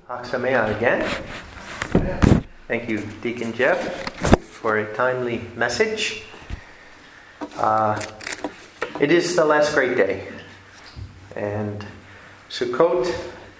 Aksamea again. Thank you, Deacon Jeff, for a timely message. It is the last great day, and Sukkot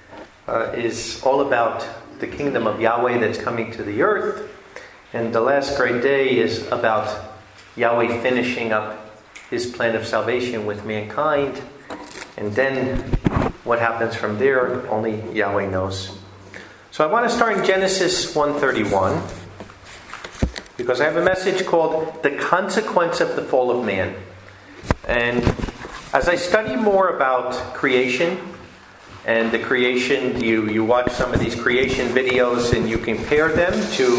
is all about the kingdom of Yahweh that's coming to the earth, and the last great day is about Yahweh finishing up His plan of salvation with mankind, and then what happens from there, only Yahweh knows. So I want to start in Genesis 1:31, because I have a message called The Consequence of the Fall of Man. And as I study more about creation, and the creation, you watch some of these creation videos and you compare them to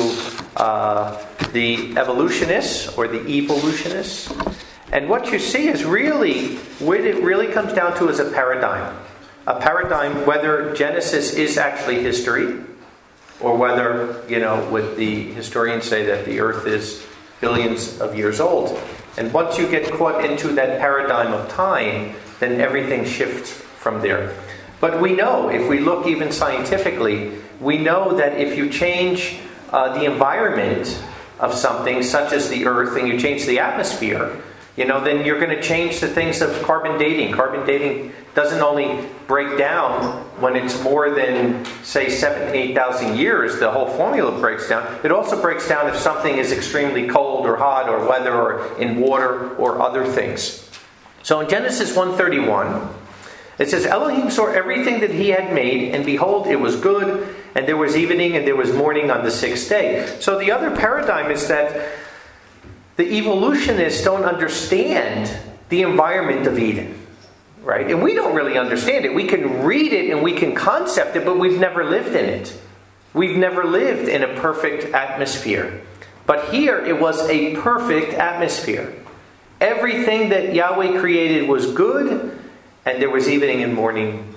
the evolutionists or the evolutionists. And what you see is really, what it really comes down to is a paradigm. A paradigm, whether Genesis is actually history, or whether, would the historians say that the earth is billions of years old. And once you get caught into that paradigm of time, then everything shifts from there. But we know, if we look even scientifically, we know that if you change the environment of something, such as the earth, and you change the atmosphere, then you're going to change the things of carbon dating. Carbon dating doesn't only break down when it's more than, say, 7,000 to 8,000 years. The whole formula breaks down. It also breaks down if something is extremely cold or hot or weather or in water or other things. So in Genesis 1:31, it says, Elohim saw everything that He had made, and behold, it was good, and there was evening and there was morning on the sixth day. So the other paradigm is that the evolutionists don't understand the environment of Eden, right? And we don't really understand it. We can read it and we can concept it, but we've never lived in it. We've never lived in a perfect atmosphere. But here it was a perfect atmosphere. Everything that Yahweh created was good, and there was evening and morning,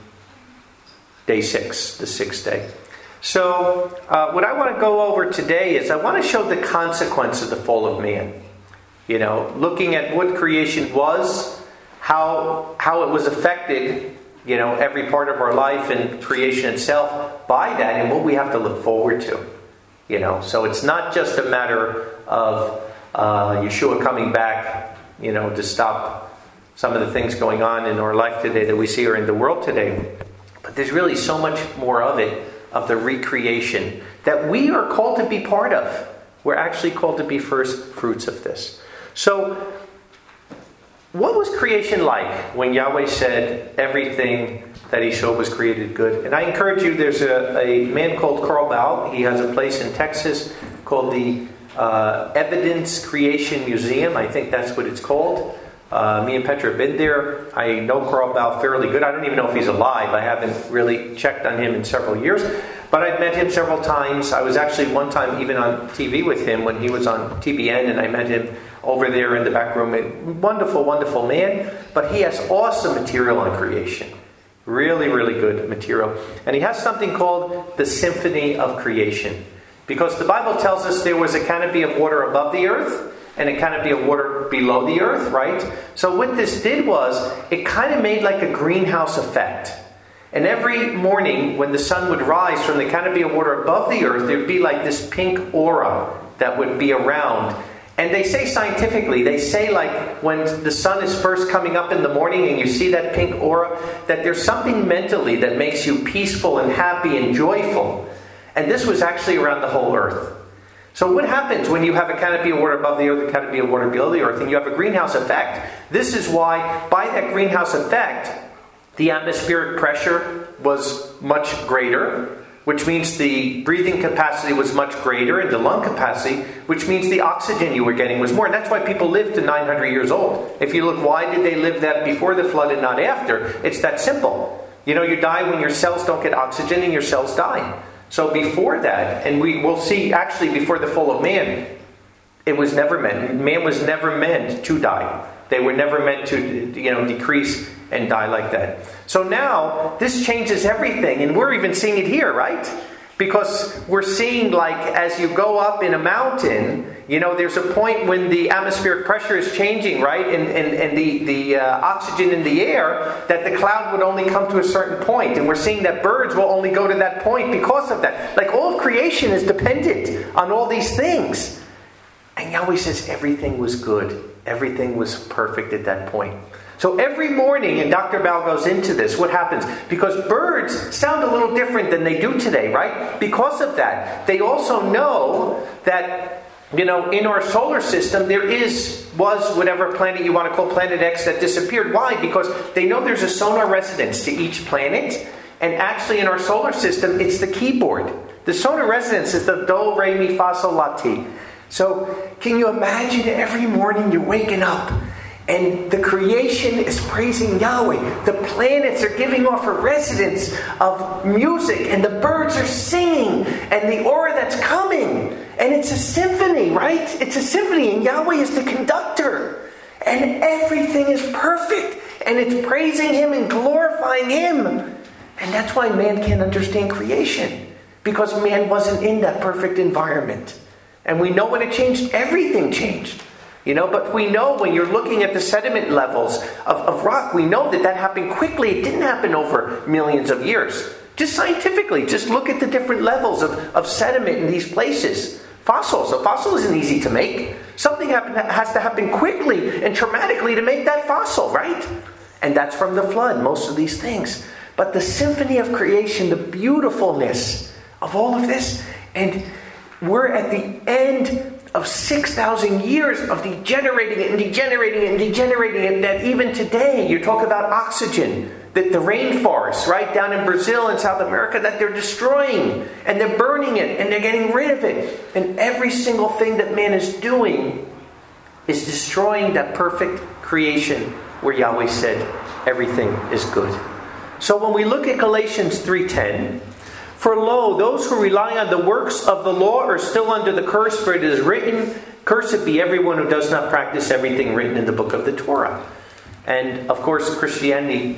day 6, the sixth day. So what I want to go over today is I want to show the consequence of the fall of man. Looking at what creation was, how it was affected, every part of our life and creation itself by that, and what we have to look forward to. So it's not just a matter of Yeshua coming back, to stop some of the things going on in our life today that we see or in the world today. But there's really so much more of it, of the recreation, that we are called to be part of. We're actually called to be first fruits of this. So, what was creation like when Yahweh said everything that He saw was created good? And I encourage you, there's a man called Carl Baugh. He has a place in Texas called the Evidence Creation Museum. I think that's what it's called. Me and Petra have been there. I know Carl Baugh fairly good. I don't even know if he's alive. I haven't really checked on him in several years. But I've met him several times. I was actually one time even on TV with him when he was on TBN, and I met him over there in the back room. Wonderful, wonderful man. But he has awesome material on creation. Really, really good material. And he has something called the Symphony of Creation. Because the Bible tells us there was a canopy of water above the earth and a canopy of water below the earth, right? So what this did was, it kind of made like a greenhouse effect. And every morning when the sun would rise from the canopy of water above the earth, there'd be like this pink aura that would be around. And they say scientifically, like when the sun is first coming up in the morning and you see that pink aura, that there's something mentally that makes you peaceful and happy and joyful. And this was actually around the whole earth. So what happens when you have a canopy of water above the earth, a canopy of water below the earth, and you have a greenhouse effect? This is why, by that greenhouse effect, the atmospheric pressure was much greater, which means the breathing capacity was much greater, and the lung capacity, which means the oxygen you were getting was more. And that's why people live to 900 years old. If you look, why did they live that before the flood and not after? It's that simple. You die when your cells don't get oxygen and your cells die. So before that, and we will see actually before the fall of man, it was never meant. Man was never meant to die. They were never meant to, decrease and die like that. So now, this changes everything. And we're even seeing it here, right? Because we're seeing, like, as you go up in a mountain, there's a point when the atmospheric pressure is changing, right? And the oxygen in the air, that the cloud would only come to a certain point. And we're seeing that birds will only go to that point because of that. Like, all of creation is dependent on all these things. And Yahweh says everything was good. Everything was perfect at that point. So every morning, and Dr. Bal goes into this, what happens? Because birds sound a little different than they do today, right? Because of that. They also know that, in our solar system, there was whatever planet you want to call Planet X that disappeared. Why? Because they know there's a solar resonance to each planet. And actually in our solar system, it's the keyboard. The solar resonance is the do, re, mi, fa, sol, la, ti. So can you imagine every morning you're waking up and the creation is praising Yahweh. The planets are giving off a resonance of music, and the birds are singing, and the aura that's coming. And it's a symphony, right? It's a symphony, and Yahweh is the conductor. And everything is perfect, and it's praising Him and glorifying Him. And that's why man can't understand creation, because man wasn't in that perfect environment. And we know when it changed, everything changed. But we know when you're looking at the sediment levels of rock, we know that happened quickly. It didn't happen over millions of years. Just scientifically, just look at the different levels of sediment in these places. Fossils. A fossil isn't easy to make. Something has to happen quickly and traumatically to make that fossil, right? And that's from the flood, most of these things. But the symphony of creation, the beautifulness of all of this, and we're at the end of 6,000 years of degenerating it and degenerating it and degenerating it, that even today, you talk about oxygen, that the rainforests, right, down in Brazil and South America, that they're destroying, and they're burning it, and they're getting rid of it. And every single thing that man is doing is destroying that perfect creation where Yahweh said everything is good. So when we look at Galatians 3:10, for lo, those who rely on the works of the law are still under the curse, for it is written, cursed be everyone who does not practice everything written in the book of the Torah. And of course, Christianity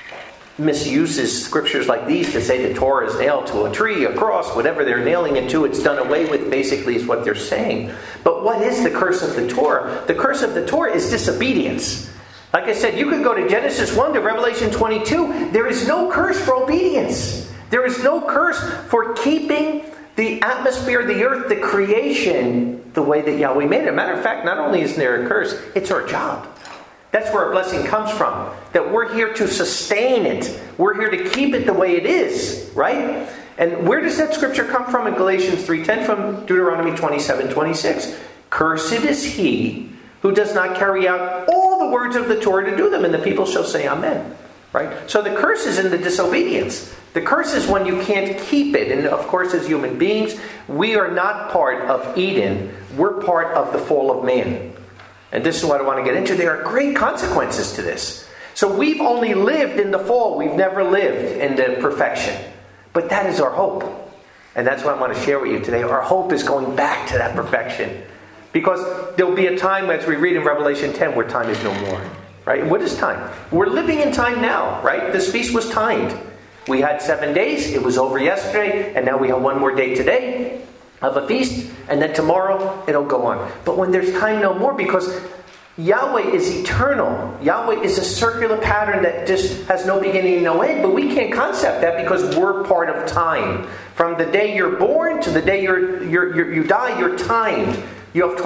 misuses scriptures like these to say the Torah is nailed to a tree, a cross, whatever they're nailing it to, it's done away with, basically is what they're saying. But what is the curse of the Torah? The curse of the Torah is disobedience. Like I said, you could go to Genesis 1 to Revelation 22. There is no curse for obedience. There is no curse for keeping the atmosphere, the earth, the creation, the way that Yahweh made it. Matter of fact, not only is there a curse, it's our job. That's where our blessing comes from. That we're here to sustain it. We're here to keep it the way it is, right? And where does that scripture come from in Galatians 3:10? From Deuteronomy 27:26. Cursed is he who does not carry out all the words of the Torah to do them, and the people shall say amen. Right? So the curse is in the disobedience. The curse is when you can't keep it. And of course, as human beings, we are not part of Eden. We're part of the fall of man. And this is what I want to get into. There are great consequences to this. So we've only lived in the fall. We've never lived in the perfection. But that is our hope. And that's what I want to share with you today. Our hope is going back to that perfection. Because there'll be a time, as we read in Revelation 10, where time is no more. Right? What is time? We're living in time now, right? This feast was timed. We had 7 days. It was over yesterday. And now we have one more day today of a feast. And then tomorrow, it'll go on. But when there's time no more, because Yahweh is eternal. Yahweh is a circular pattern that just has no beginning and no end. But we can't concept that because we're part of time. From the day you're born to the day you die, you're timed. You have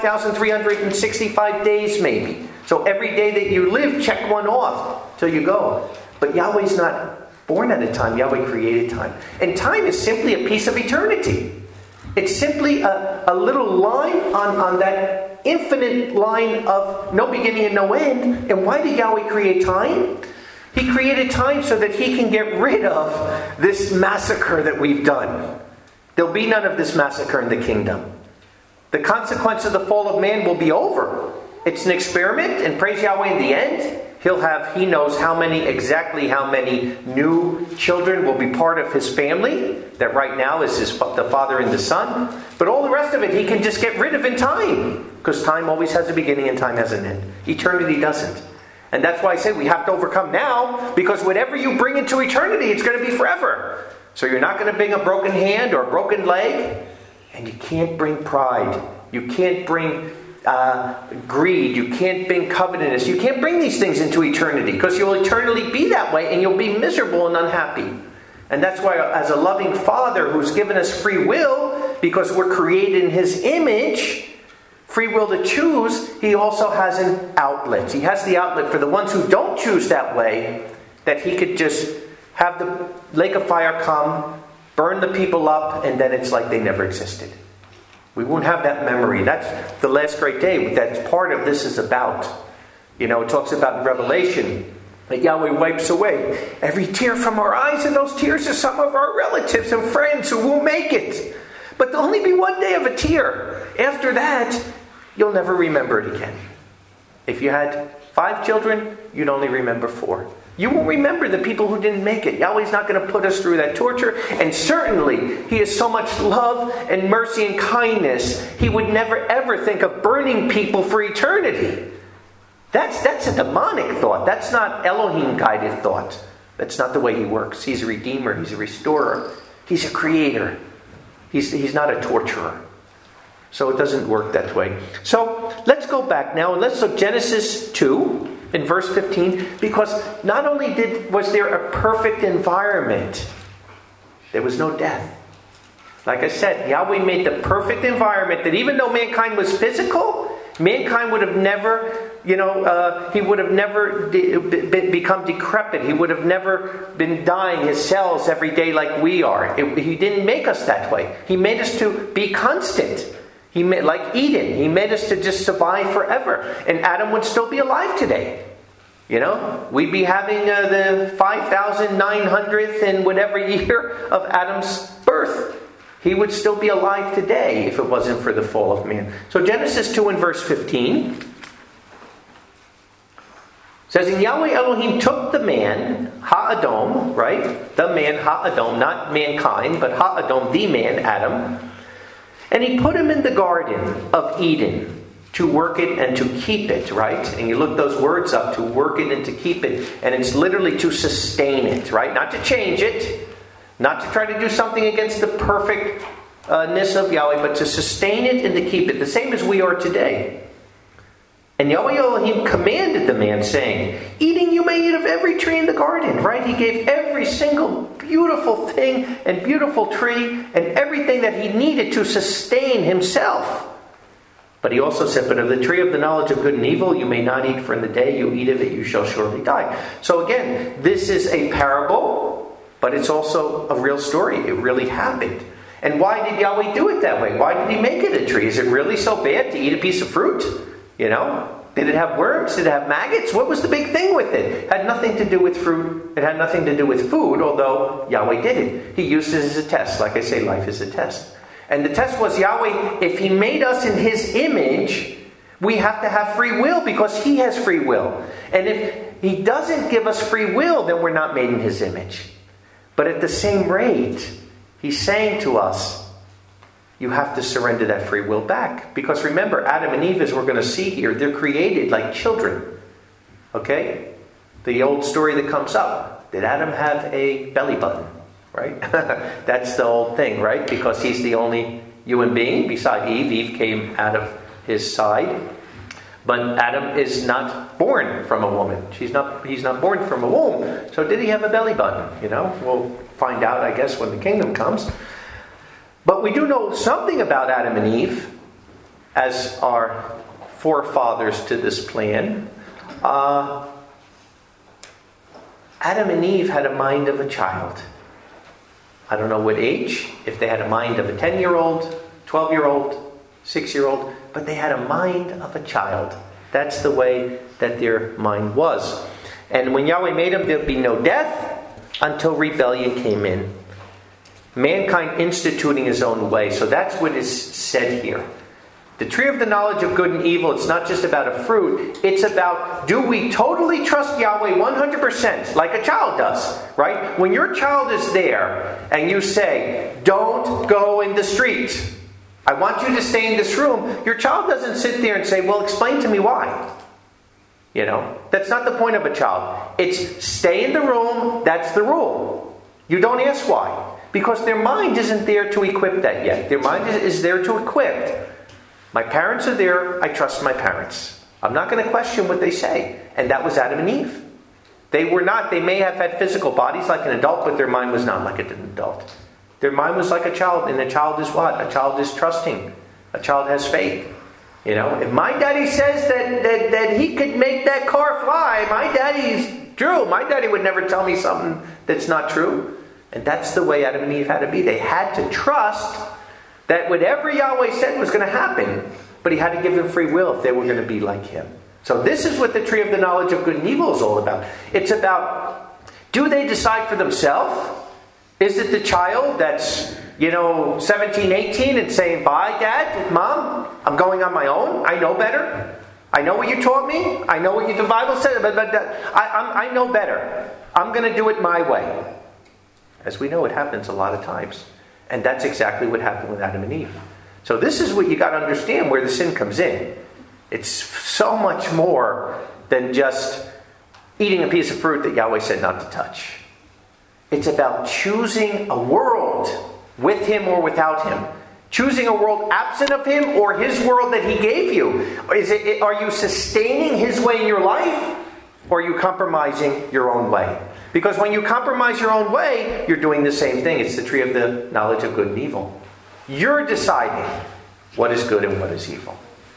25,365 days maybe. So every day that you live, check one off till you go. But Yahweh's not born at a time. Yahweh created time. And time is simply a piece of eternity. It's simply a little line on that infinite line of no beginning and no end. And why did Yahweh create time? He created time so that He can get rid of this massacre that we've done. There'll be none of this massacre in the kingdom. The consequence of the fall of man will be over. It's an experiment, and praise Yahweh in the end. He knows exactly how many new children will be part of His family. That right now is the Father and the Son. But all the rest of it He can just get rid of in time. Because time always has a beginning and time has an end. Eternity doesn't. And that's why I say we have to overcome now. Because whatever you bring into eternity, it's going to be forever. So you're not going to bring a broken hand or a broken leg. And you can't bring pride. You can't bring greed. You can't bring covetousness. You can't bring these things into eternity, because you'll eternally be that way and you'll be miserable and unhappy. And that's why, as a loving Father who's given us free will, because we're created in His image, free will to choose, He also has an outlet. He has the outlet for the ones who don't choose that way, that He could just have the lake of fire come, burn the people up, and then it's like they never existed. We won't have that memory. That's the last great day. That's part of this is about. It talks about in Revelation that Yahweh wipes away every tear from our eyes, and those tears are some of our relatives and friends who won't make it. But there'll only be one day of a tear. After that, you'll never remember it again. If you had 5 children, you'd only remember 4. You won't remember the people who didn't make it. Yahweh's not going to put us through that torture. And certainly, He has so much love and mercy and kindness, He would never ever think of burning people for eternity. That's a demonic thought. That's not Elohim-guided thought. That's not the way He works. He's a redeemer. He's a restorer. He's a creator. He's not a torturer. So it doesn't work that way. So let's go back now and let's look Genesis 2. In verse 15, because not only was there a perfect environment, there was no death. Like I said, Yahweh made the perfect environment that even though mankind was physical, mankind would have never, he would have never become decrepit. He would have never been dying his cells every day like we are. He didn't make us that way. He made us to be constant. He made, like Eden, He made us to just survive forever. And Adam would still be alive today. We'd be having the 5,900th and whatever year of Adam's birth. He would still be alive today if it wasn't for the fall of man. So Genesis 2 and verse 15 says, And Yahweh Elohim took the man, Ha-Adom, right? The man, Ha-Adom, not mankind, but Ha-Adom, the man, Adam. And He put him in the garden of Eden to work it and to keep it, right? And you look those words up, to work it and to keep it. And it's literally to sustain it, right? Not to change it, not to try to do something against the perfectness of Yahweh, but to sustain it and to keep it, the same as we are today. And Yahweh Elohim commanded the man, saying, Eating you may eat of every tree in the garden, right? He gave every single beautiful thing and beautiful tree and everything that he needed to sustain himself. But He also said, But of the tree of the knowledge of good and evil you may not eat, for in the day you eat of it you shall surely die. So again, this is a parable, but it's also a real story. It really happened. And why did Yahweh do it that way? Why did He make it a tree? Is it really so bad to eat a piece of fruit? Did it have worms? Did it have maggots? What was the big thing with it? It had nothing to do with fruit. It had nothing to do with food, although Yahweh did it. He used it as a test. Like I say, life is a test. And the test was Yahweh, if He made us in His image, we have to have free will because He has free will. And if He doesn't give us free will, then we're not made in His image. But at the same rate, He's saying to us, you have to surrender that free will back. Because remember, Adam and Eve, as we're going to see here, they're created like children. Okay? The old story that comes up. Did Adam have a belly button? Right? That's the old thing, right? Because he's the only human being beside Eve. Eve came out of his side. But Adam is not born from a woman. He's not born from a womb. So did he have a belly button? We'll find out, I guess, when the kingdom comes. But we do know something about Adam and Eve as our forefathers to this plan. Adam and Eve had a mind of a child. I don't know what age, if they had a mind of a 10-year-old, 12-year-old, 6-year-old, but they had a mind of a child. That's the way that their mind was. And when Yahweh made them, there'd be no death until rebellion came in. Mankind instituting his own way. So that's what is said here. The tree of the knowledge of good and evil, it's not just about a fruit. It's about, do we totally trust Yahweh 100%, like a child does, right? When your child is there and you say, don't go in the street. I want you to stay in this room. Your child doesn't sit there and say, well, explain to me why. That's not the point of a child. It's stay in the room. That's the rule. You don't ask why. Because their mind isn't there to equip that yet. Their mind is there to equip. My parents are there, I trust my parents. I'm not going to question what they say. And that was Adam and Eve. They may have had physical bodies like an adult, but their mind was not like an adult. Their mind was like a child, and a child is what? A child is trusting. A child has faith. If my daddy says that he could make that car fly, my daddy's true. My daddy would never tell me something that's not true. And that's the way Adam and Eve had to be. They had to trust that whatever Yahweh said was going to happen, but he had to give them free will if they were going to be like him. So this is what the tree of the knowledge of good and evil is all about. It's about, do they decide for themselves? Is it the child that's, 17, 18 and saying, bye, Dad, Mom, I'm going on my own. I know better. I know what you taught me. I know what the Bible said, but I know better. I'm going to do it my way. As we know, it happens a lot of times. And that's exactly what happened with Adam and Eve. So this is what you got to understand where the sin comes in. It's so much more than just eating a piece of fruit that Yahweh said not to touch. It's about choosing a world with Him or without Him. Choosing a world absent of Him or His world that He gave you. Are you sustaining His way in your life? Or are you compromising your own way? Because when you compromise your own way, you're doing the same thing. It's the tree of the knowledge of good and evil. You're deciding what is good and what is evil.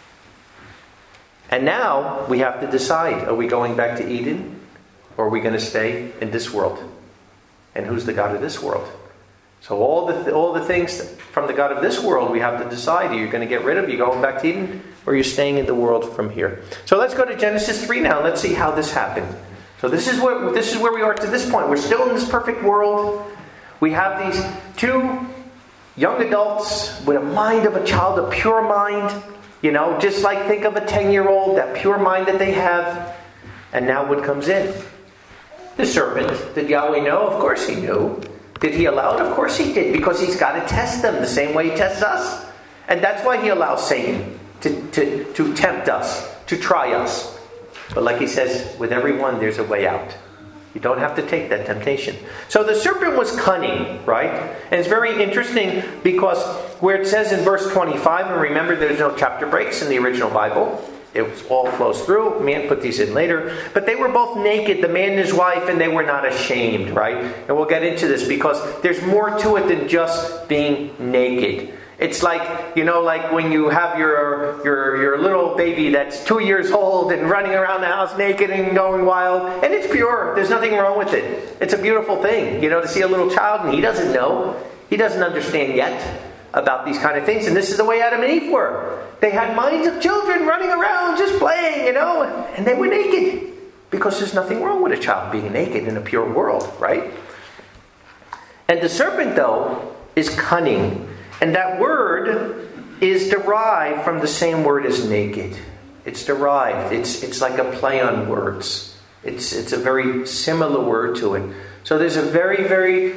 And now we have to decide, are we going back to Eden? Or are we going to stay in this world? And who's the God of this world? So all the things from the God of this world we have to decide. Are you going to get rid of? Are you going back to Eden? Or are you staying in the world from here? So let's go to Genesis 3 now. Let's see how this happened. So this is where we are to this point. We're still in this perfect world. We have these two young adults with a mind of a child, a pure mind. Just like think of a 10-year-old, that pure mind that they have. And now what comes in? The serpent. Did Yahweh know? Of course He knew. Did He allow it? Of course He did. Because He's got to test them the same way He tests us. And that's why He allows Satan to tempt us, to try us. But like He says, with everyone there's a way out. You don't have to take that temptation. So the serpent was cunning, right? And it's very interesting because where it says in verse 25, and remember there's no chapter breaks in the original Bible. It all flows through. Man put these in later. But they were both naked, the man and his wife, and they were not ashamed, right? And we'll get into this because there's more to it than just being naked. It's like, like when you have your little baby that's 2 years old and running around the house naked and going wild. And it's pure. There's nothing wrong with it. It's a beautiful thing, to see a little child and he doesn't know. He doesn't understand yet about these kind of things. And this is the way Adam and Eve were. They had minds of children running around just playing, and they were naked. Because there's nothing wrong with a child being naked in a pure world, right? And the serpent, though, is cunning. And that word is derived from the same word as naked. It's derived. It's like a play on words. It's a very similar word to it. So there's a very, very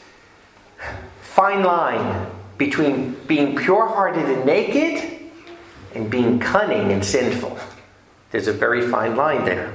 fine line between being pure-hearted and naked and being cunning and sinful. There's a very fine line there.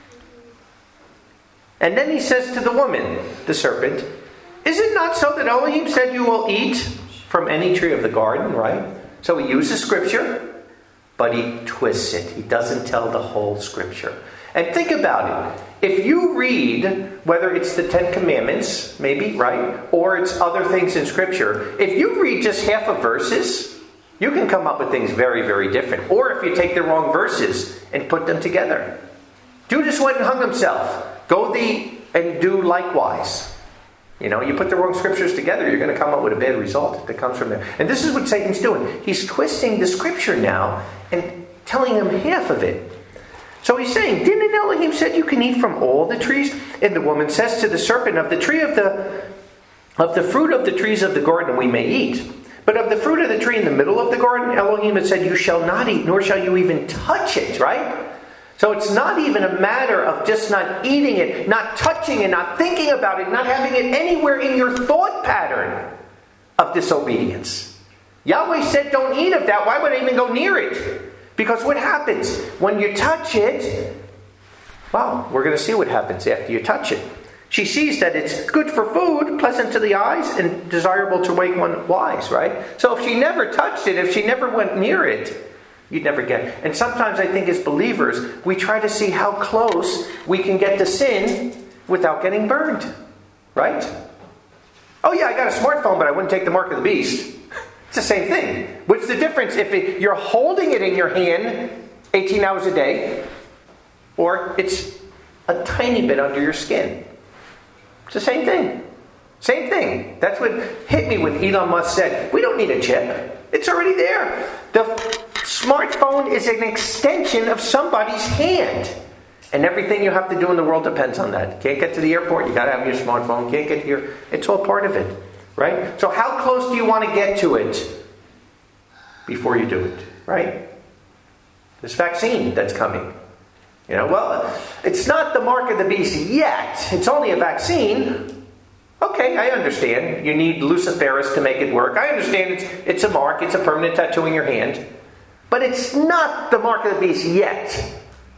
And then he says to the woman, the serpent, is it not so that Elohim said you will eat from any tree of the garden, right? So he uses scripture, but he twists it. He doesn't tell the whole scripture. And think about it. If you read, whether it's the Ten Commandments, maybe, right? Or it's other things in scripture. If you read just half of verses, you can come up with things very, very different. Or if you take the wrong verses and put them together. Judas went and hung himself. Go thee and do likewise. You put the wrong scriptures together, you're going to come up with a bad result that comes from there. And this is what Satan's doing. He's twisting the scripture now and telling them half of it. So he's saying, didn't Elohim said you can eat from all the trees? And the woman says to the serpent, of the tree of the fruit of the trees of the garden we may eat. But of the fruit of the tree in the middle of the garden, Elohim had said, you shall not eat, nor shall you even touch it, right? So it's not even a matter of just not eating it, not touching it, not thinking about it, not having it anywhere in your thought pattern of disobedience. Yahweh said don't eat of that. Why would I even go near it? Because what happens? When you touch it, well, we're going to see what happens after you touch it. She sees that it's good for food, pleasant to the eyes, and desirable to make one wise, right? So if she never touched it, if she never went near it, you'd never get it. And sometimes I think as believers, we try to see how close we can get to sin without getting burned, right? Oh yeah, I got a smartphone, but I wouldn't take the mark of the beast. It's the same thing. What's the difference if you're holding it in your hand 18 hours a day, or it's a tiny bit under your skin? It's the same thing. Same thing. That's what hit me when Elon Musk said, we don't need a chip. It's already there. The smartphone is an extension of somebody's hand. And everything you have to do in the world depends on that. Can't get to the airport, you got to have your smartphone. Can't get here. It's all part of it. Right? So how close do you want to get to it before you do it? Right? This vaccine that's coming. Well, it's not the mark of the beast yet. It's only a vaccine. Okay, I understand. You need Luciferase to make it work. I understand it's a mark. It's a permanent tattoo in your hand. But it's not the mark of the beast yet.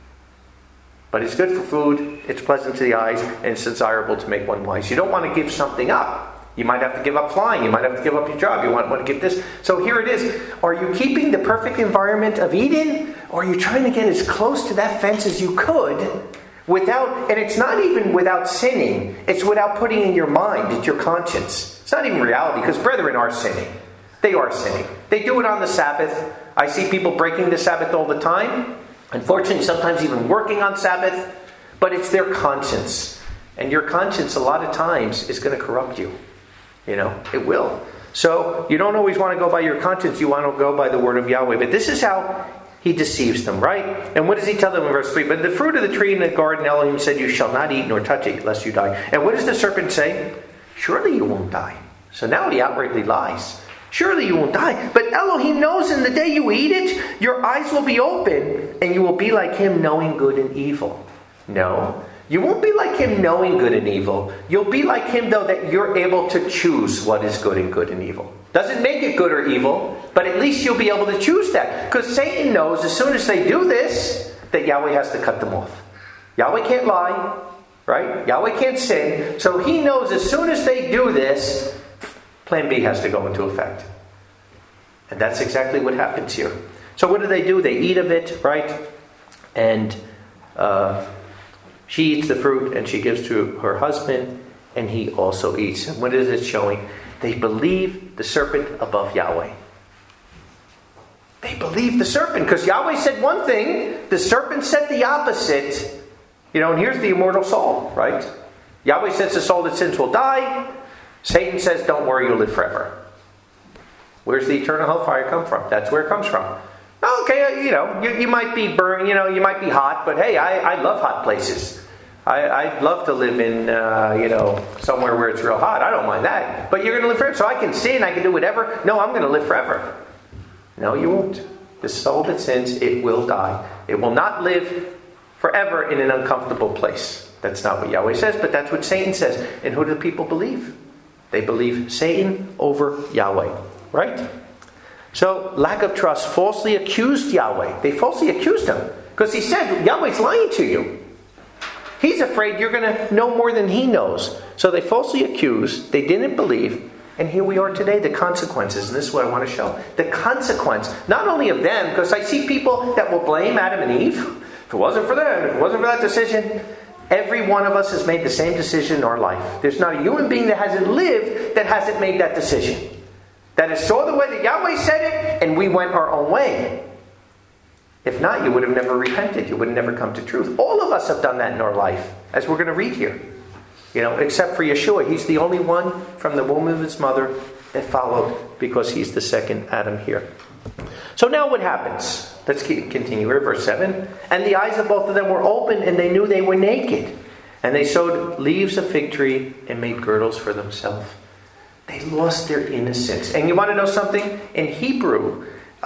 But it's good for food. It's pleasant to the eyes. And it's desirable to make one wise. You don't want to give something up. You might have to give up flying. You might have to give up your job. You want to give this. So here it is. Are you keeping the perfect environment of Eden? Or are you trying to get as close to that fence as you could without, and it's not even without sinning. It's without putting in your mind, it's your conscience. It's not even reality, because brethren are sinning. They are sinning. They do it on the Sabbath. I see people breaking the Sabbath all the time. Unfortunately, sometimes even working on Sabbath. But it's their conscience. And your conscience, a lot of times, is going to corrupt you. It will. So, you don't always want to go by your conscience. You want to go by the word of Yahweh. But this is how he deceives them, right? And what does he tell them in verse 3? But the fruit of the tree in the garden, Elohim said, you shall not eat nor touch it, lest you die. And what does the serpent say? Surely you won't die. So now he outrightly lies. Surely you won't die. But Elohim knows in the day you eat it, your eyes will be open, and you will be like him, knowing good and evil. No. You won't be like him knowing good and evil. You'll be like him, though, that you're able to choose what is good and evil. Doesn't make it good or evil, but at least you'll be able to choose that. Because Satan knows as soon as they do this, that Yahweh has to cut them off. Yahweh can't lie, right? Yahweh can't sin. So he knows as soon as they do this, plan B has to go into effect. And that's exactly what happens here. So what do? They eat of it, right? And she eats the fruit and she gives to her husband, and he also eats. And what is it showing? They believe the serpent above Yahweh. They believe the serpent because Yahweh said one thing, the serpent said the opposite. And here's the immortal soul, right? Yahweh says the soul that sins will die. Satan says, don't worry, you'll live forever. Where's the eternal hellfire come from? That's where it comes from. Okay, you might be burned, you might be hot, but hey, I love hot places. I'd love to live in, somewhere where it's real hot. I don't mind that. But you're going to live forever. So I can sin, I can do whatever. No, I'm going to live forever. No, you won't. The soul that sins, it will die. It will not live forever in an uncomfortable place. That's not what Yahweh says, but that's what Satan says. And who do the people believe? They believe Satan over Yahweh. Right? So, lack of trust. Falsely accused Yahweh. They falsely accused him. Because he said, Yahweh's lying to you. He's afraid you're going to know more than he knows. So they falsely accused. They didn't believe. And here we are today, the consequences. And this is what I want to show. The consequence, not only of them, because I see people that will blame Adam and Eve. If it wasn't for them, if it wasn't for that decision. Every one of us has made the same decision in our life. There's not a human being that hasn't lived that hasn't made that decision. That is saw the way that Yahweh said it, and we went our own way. If not, you would have never repented. You would have never come to truth. All of us have done that in our life, as we're going to read here. Except for Yeshua. He's the only one from the womb of his mother that followed, because he's the second Adam here. So now what happens? Let's continue here, verse 7. And the eyes of both of them were open, and they knew they were naked. And they sewed leaves of fig tree and made girdles for themselves. They lost their innocence. And you want to know something? In Hebrew,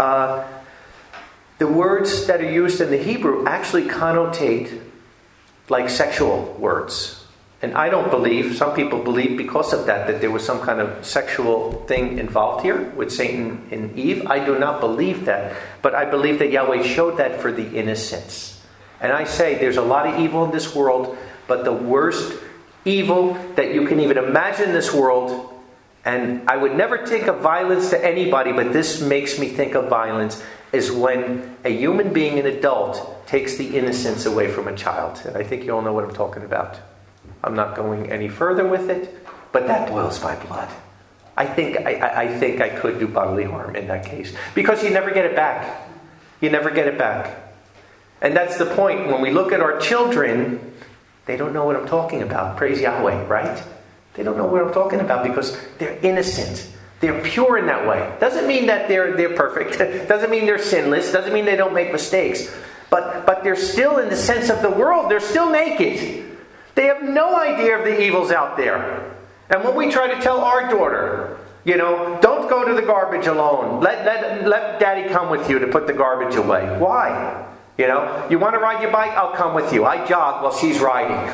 the words that are used in the Hebrew actually connotate like sexual words. And I don't believe, some people believe because of that there was some kind of sexual thing involved here with Satan and Eve. I do not believe that. But I believe that Yahweh showed that for the innocents. And I say there's a lot of evil in this world, but the worst evil that you can even imagine in this world. And I would never think of violence to anybody, but this makes me think of violence, is when a human being, an adult, takes the innocence away from a child. And I think you all know what I'm talking about. I'm not going any further with it, but that boils my blood. I think I could do bodily harm in that case. Because you never get it back. You never get it back. And that's the point. When we look at our children, they don't know what I'm talking about. Praise Yahweh, right? They don't know what I'm talking about because they're innocent. They're pure in that way. Doesn't mean that they're perfect. Doesn't mean they're sinless. Doesn't mean they don't make mistakes. But they're still, in the sense of the world, they're still naked. They have no idea of the evils out there. And when we try to tell our daughter, don't go to the garbage alone. Let Daddy come with you to put the garbage away. Why? You want to ride your bike? I'll come with you. I jog while she's riding.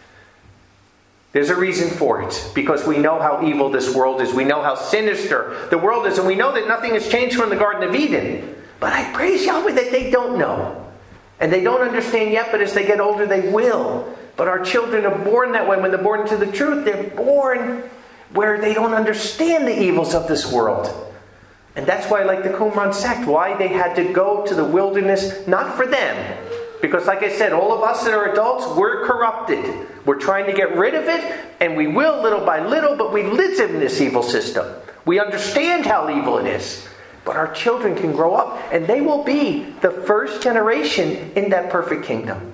There's a reason for it. Because we know how evil this world is. We know how sinister the world is. And we know that nothing has changed from the Garden of Eden. But I praise Yahweh that they don't know. And they don't understand yet, but as they get older, they will. But our children are born that way. When they're born into the truth, they're born where they don't understand the evils of this world. And that's why, like the Qumran sect, why they had to go to the wilderness, not for them. Because like I said, all of us that are adults, we're corrupted. We're trying to get rid of it, and we will little by little, but we live in this evil system. We understand how evil it is. But our children can grow up, and they will be the first generation in that perfect kingdom.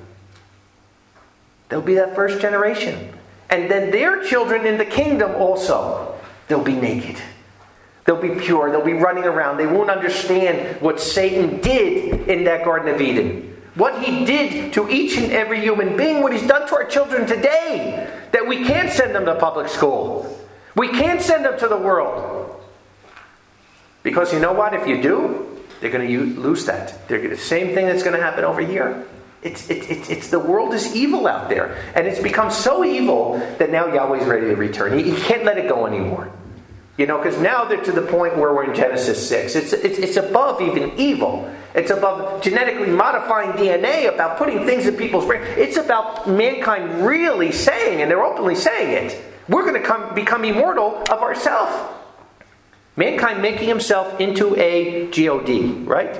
They'll be that first generation. And then their children in the kingdom also, they'll be naked. They'll be pure. They'll be running around. They won't understand what Satan did in that Garden of Eden. What he did to each and every human being, what he's done to our children today. That we can't send them to public school. We can't send them to the world. Because you know what? If you do, they're going to lose that. They're the same thing that's going to happen over here. It's the world is evil out there. And it's become so evil that now Yahweh's ready to return. He can't let it go anymore. Because now they're to the point where we're in Genesis 6. It's above even evil. It's above genetically modifying DNA, about putting things in people's brain. It's about mankind really saying, and they're openly saying it, we're going to become immortal of ourselves. Mankind making himself into a God, right?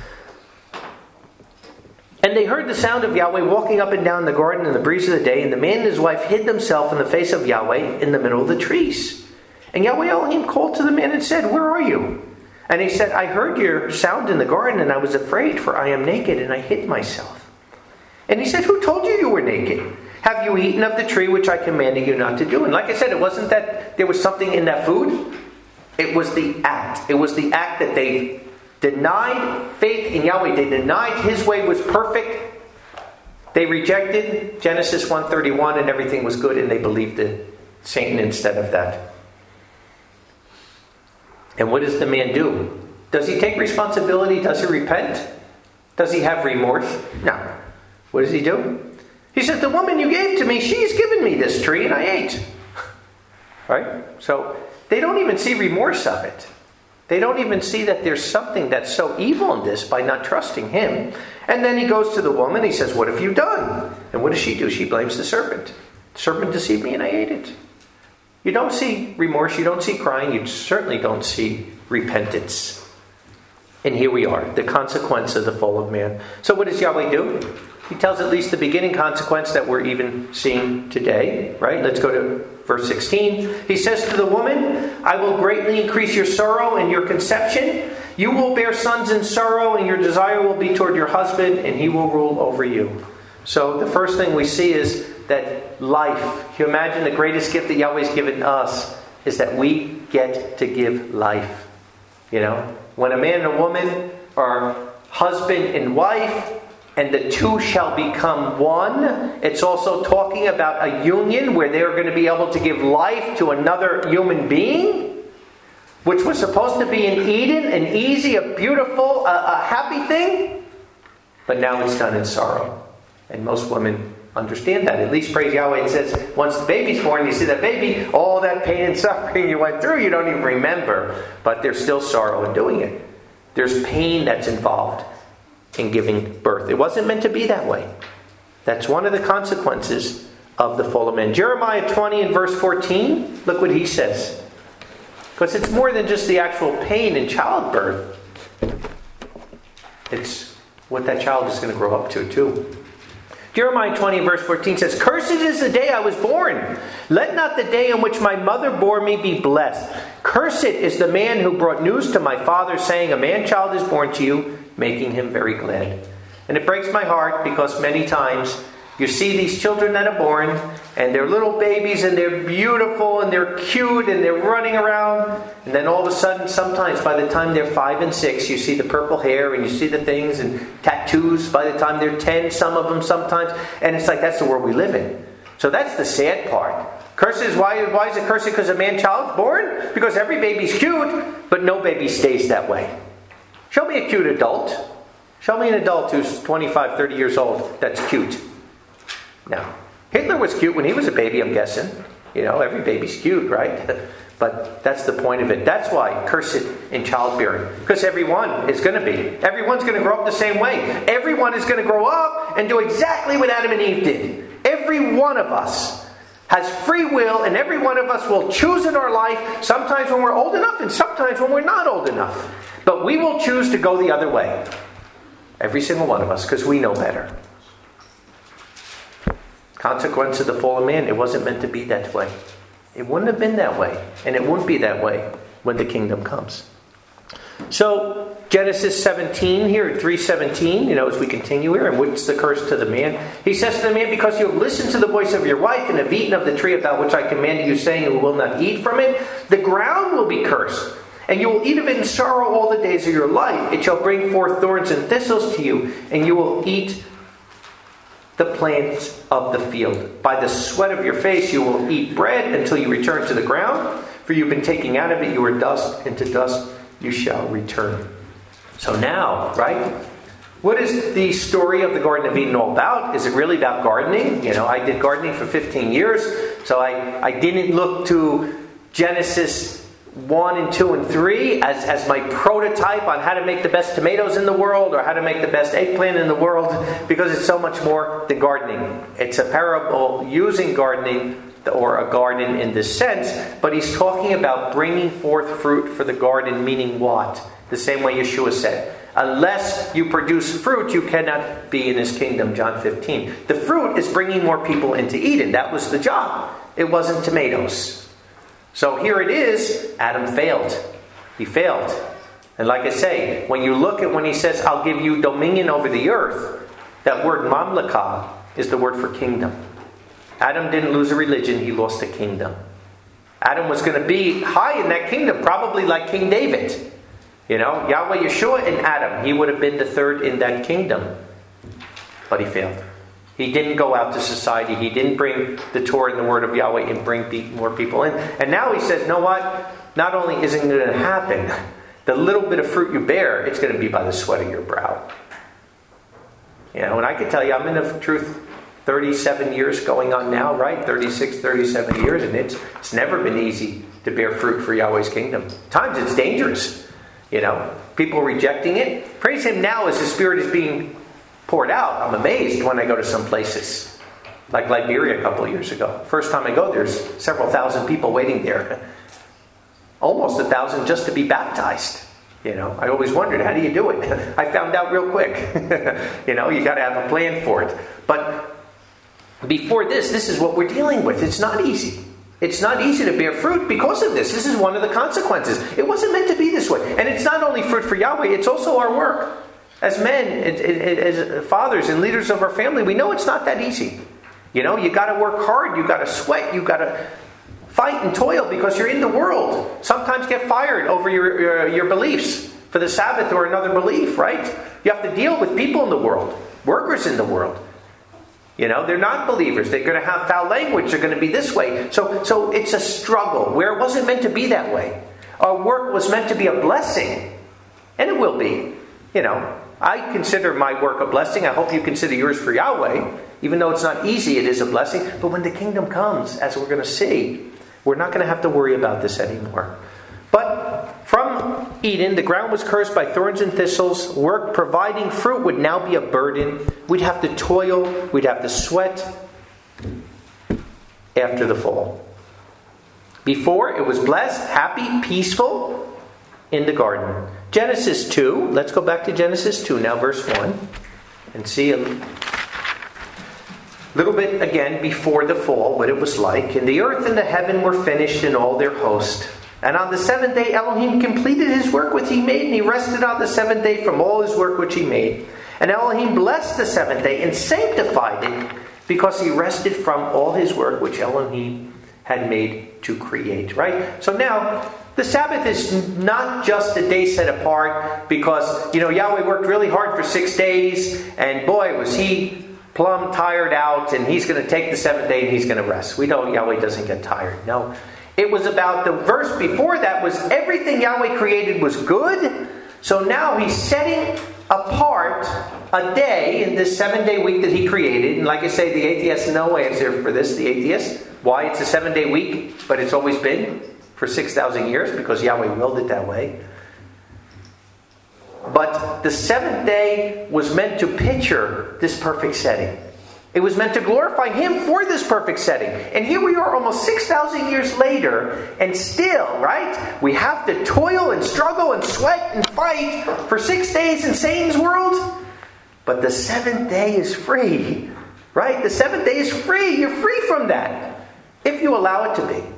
And they heard the sound of Yahweh walking up and down the garden in the breeze of the day, and the man and his wife hid themselves in the face of Yahweh in the middle of the trees. And Yahweh Elohim called to the man and said, "Where are you?" And he said, "I heard your sound in the garden, and I was afraid, for I am naked, and I hid myself." And he said, "Who told you you were naked? Have you eaten of the tree which I commanded you not to do?" And like I said, it wasn't that there was something in that food. It was the act. It was the act that they denied faith in Yahweh. They denied His way was perfect. They rejected Genesis 1:31 and everything was good, and they believed in Satan instead of that. And what does the man do? Does he take responsibility? Does he repent? Does he have remorse? No. What does he do? He says, "The woman you gave to me, she's given me this tree and I ate." Right? So they don't even see remorse of it. They don't even see that there's something that's so evil in this by not trusting him. And then he goes to the woman. He says, "What have you done?" And what does she do? She blames the serpent. "The serpent deceived me and I ate it." You don't see remorse. You don't see crying. You certainly don't see repentance. And here we are, the consequence of the fall of man. So what does Yahweh do? He tells at least the beginning consequence that we're even seeing today. Right? Let's go to verse 16. He says to the woman, "I will greatly increase your sorrow and your conception. You will bear sons in sorrow, and your desire will be toward your husband, and he will rule over you." So the first thing we see is that life. Can you imagine the greatest gift that Yahweh's given us is that we get to give life. When a man and a woman are husband and wife, and the two shall become one, it's also talking about a union where they're going to be able to give life to another human being, which was supposed to be in Eden, an easy, a beautiful, a happy thing. But now it's done in sorrow. And most women understand that. At least, praise Yahweh, it says once the baby's born, you see that baby, all that pain and suffering you went through, you don't even remember. But there's still sorrow in doing it. There's pain that's involved in giving birth. It wasn't meant to be that way. That's one of the consequences of the fall of man. Jeremiah 20 and verse 14, look what he says. Because it's more than just the actual pain in childbirth. It's what that child is going to grow up to too. Jeremiah 20 verse 14 says, "Cursed is the day I was born. Let not the day in which my mother bore me be blessed. Cursed is the man who brought news to my father, saying, a man-child is born to you, making him very glad." And it breaks my heart because many times you see these children that are born, and they're little babies, and they're beautiful, and they're cute, and they're running around. And then all of a sudden, sometimes by the time they're 5 and 6, you see the purple hair, and you see the things, and tattoos by the time they're 10, some of them sometimes. And it's like, that's the world we live in. So that's the sad part. Curse is, why is it cursed? Because a man-child's born? Because every baby's cute, but no baby stays that way. Show me a cute adult. Show me an adult who's 25, 30 years old that's cute. Now, Hitler was cute when he was a baby, I'm guessing. You know, every baby's cute, right? But that's the point of it. That's why cursed in childbearing. Because everyone is going to be. Everyone's going to grow up the same way. Everyone is going to grow up and do exactly what Adam and Eve did. Every one of us has free will, and every one of us will choose in our life, sometimes when we're old enough and sometimes when we're not old enough. But we will choose to go the other way. Every single one of us, because we know better. Consequence of the fall of man, it wasn't meant to be that way. It wouldn't have been that way. And it won't be that way when the kingdom comes. So, Genesis 17 here, 3:17, as we continue here, and what's the curse to the man? He says to the man, "Because you have listened to the voice of your wife and have eaten of the tree about which I commanded you, saying you will not eat from it, the ground will be cursed. And you will eat of it in sorrow all the days of your life. It shall bring forth thorns and thistles to you, and you will eat the plants of the field. By the sweat of your face you will eat bread until you return to the ground. For you've been taken out of it, you are dust, and to dust you shall return." So now, right? What is the story of the Garden of Eden all about? Is it really about gardening? I did gardening for 15 years, so I didn't look to Genesis 1 and 2 and 3 as my prototype on how to make the best tomatoes in the world or how to make the best eggplant in the world, because it's so much more than gardening. It's a parable using gardening or a garden in this sense, but he's talking about bringing forth fruit for the garden, meaning what? The same way Yeshua said, unless you produce fruit, you cannot be in his kingdom, John 15. The fruit is bringing more people into Eden. That was the job. It wasn't tomatoes. So here it is, Adam failed. He failed. And like I say, when you look at when he says, "I'll give you dominion over the earth," that word mamlakah is the word for kingdom. Adam didn't lose a religion, he lost a kingdom. Adam was going to be high in that kingdom, probably like King David. Yahweh, Yeshua, and Adam. He would have been the third in that kingdom. But he failed. He didn't go out to society. He didn't bring the Torah and the word of Yahweh and bring more people in. And now he says, "No what? Not only isn't it going to happen, the little bit of fruit you bear, it's going to be by the sweat of your brow." And I can tell you, I'm in the truth 37 years going on now, right? 36, 37 years, and it's never been easy to bear fruit for Yahweh's kingdom. At times it's dangerous, people rejecting it. Praise him now as the Spirit is being poured out. I'm amazed when I go to some places, like Liberia a couple of years ago. First time I go, there's several thousand people waiting there. Almost 1,000 just to be baptized. I always wondered, how do you do it? I found out real quick. You got to have a plan for it. But before this is what we're dealing with. It's not easy. It's not easy to bear fruit because of this. This is one of the consequences. It wasn't meant to be this way. And it's not only fruit for Yahweh, it's also our work. As men, as fathers and leaders of our family, we know it's not that easy. You got to work hard, you got to sweat, you got to fight and toil because you're in the world. Sometimes get fired over your beliefs for the Sabbath or another belief, right? You have to deal with people in the world, workers in the world. They're not believers. They're going to have foul language. They're going to be this way. So it's a struggle where it wasn't meant to be that way. Our work was meant to be a blessing, and it will be. I consider my work a blessing. I hope you consider yours for Yahweh. Even though it's not easy, it is a blessing. But when the kingdom comes, as we're going to see, we're not going to have to worry about this anymore. But from Eden, the ground was cursed by thorns and thistles. Work providing fruit would now be a burden. We'd have to toil. We'd have to sweat. after the fall. Before, it was blessed, happy, peaceful in the garden. Genesis 2, let's go back to Genesis 2 now, verse 1, and see a little bit again before the fall, what it was like. And the earth and the heaven were finished in all their host. And on the seventh day Elohim completed his work which he made, and he rested on the seventh day from all his work which he made. And Elohim blessed the seventh day and sanctified it, because he rested from all his work which Elohim had made to create. Right? So now, the Sabbath is not just a day set apart because, Yahweh worked really hard for 6 days, and boy, was he plumb tired out, and he's going to take the seventh day and he's going to rest. We know Yahweh doesn't get tired. No. It was about the verse before that was everything Yahweh created was good. So now he's setting apart a day in this 7-day week that he created. And like I say, the atheists no answer for this, the atheists. Why it's a 7-day week, but it's always been for 6,000 years, because Yahweh willed it that way. But the seventh day was meant to picture this perfect setting. It was meant to glorify him for this perfect setting. And here we are almost 6,000 years later, and still, right? We have to toil and struggle and sweat and fight for 6 days in Satan's world. But the seventh day is free, right? The seventh day is free. You're free from that, if you allow it to be.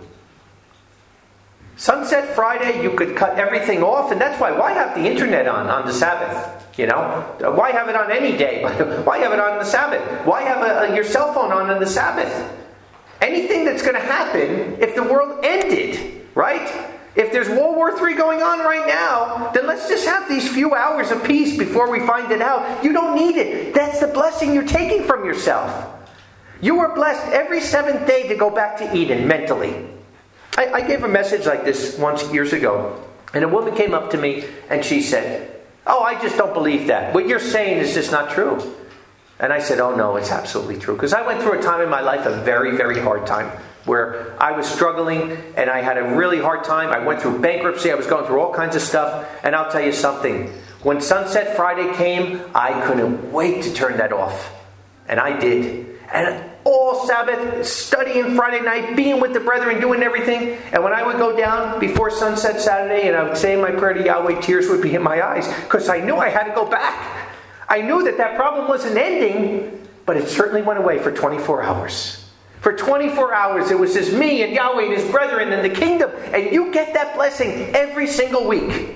Sunset Friday, you could cut everything off, and that's why have the internet on the Sabbath? Why have it on any day? Why have it on the Sabbath? Why have your cell phone on the Sabbath? Anything that's going to happen if the world ended, right? If there's World War III going on right now, then let's just have these few hours of peace before we find it out. You don't need it. That's the blessing you're taking from yourself. You were blessed every seventh day to go back to Eden mentally. I gave a message like this once years ago, and a woman came up to me and she said, "Oh, I just don't believe that. What you're saying is just not true." And I said, "Oh no, it's absolutely true." Because I went through a time in my life, a very, very hard time, where I was struggling and I had a really hard time. I went through bankruptcy. I was going through all kinds of stuff. And I'll tell you something. When Sunset Friday came, I couldn't wait to turn that off. And I did. And all Sabbath, studying Friday night, being with the brethren, doing everything. And when I would go down before sunset Saturday and I would say my prayer to Yahweh, tears would be in my eyes. Because I knew I had to go back. I knew that problem wasn't ending, but it certainly went away for 24 hours. For 24 hours, it was just me and Yahweh and his brethren and the kingdom. And you get that blessing every single week.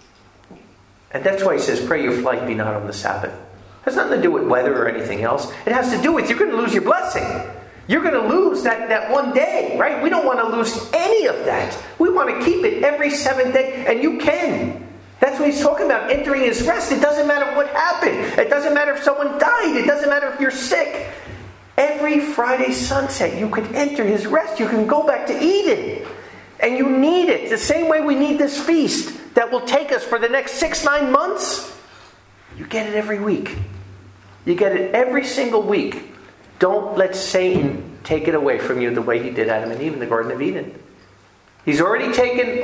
And that's why he says, pray your flight be not on the Sabbath. It has nothing to do with weather or anything else. It has to do with you're going to lose your blessing. You're going to lose that one day, right? We don't want to lose any of that. We want to keep it every seventh day, and you can. That's what he's talking about, entering his rest. It doesn't matter what happened. It doesn't matter if someone died. It doesn't matter if you're sick. Every Friday sunset, you could enter his rest. You can go back to Eden. And you need it. The same way we need this feast that will take us for the next 6-9 months. You get it every week. You get it every single week. Don't let Satan take it away from you the way he did Adam and Eve in the Garden of Eden. He's already taken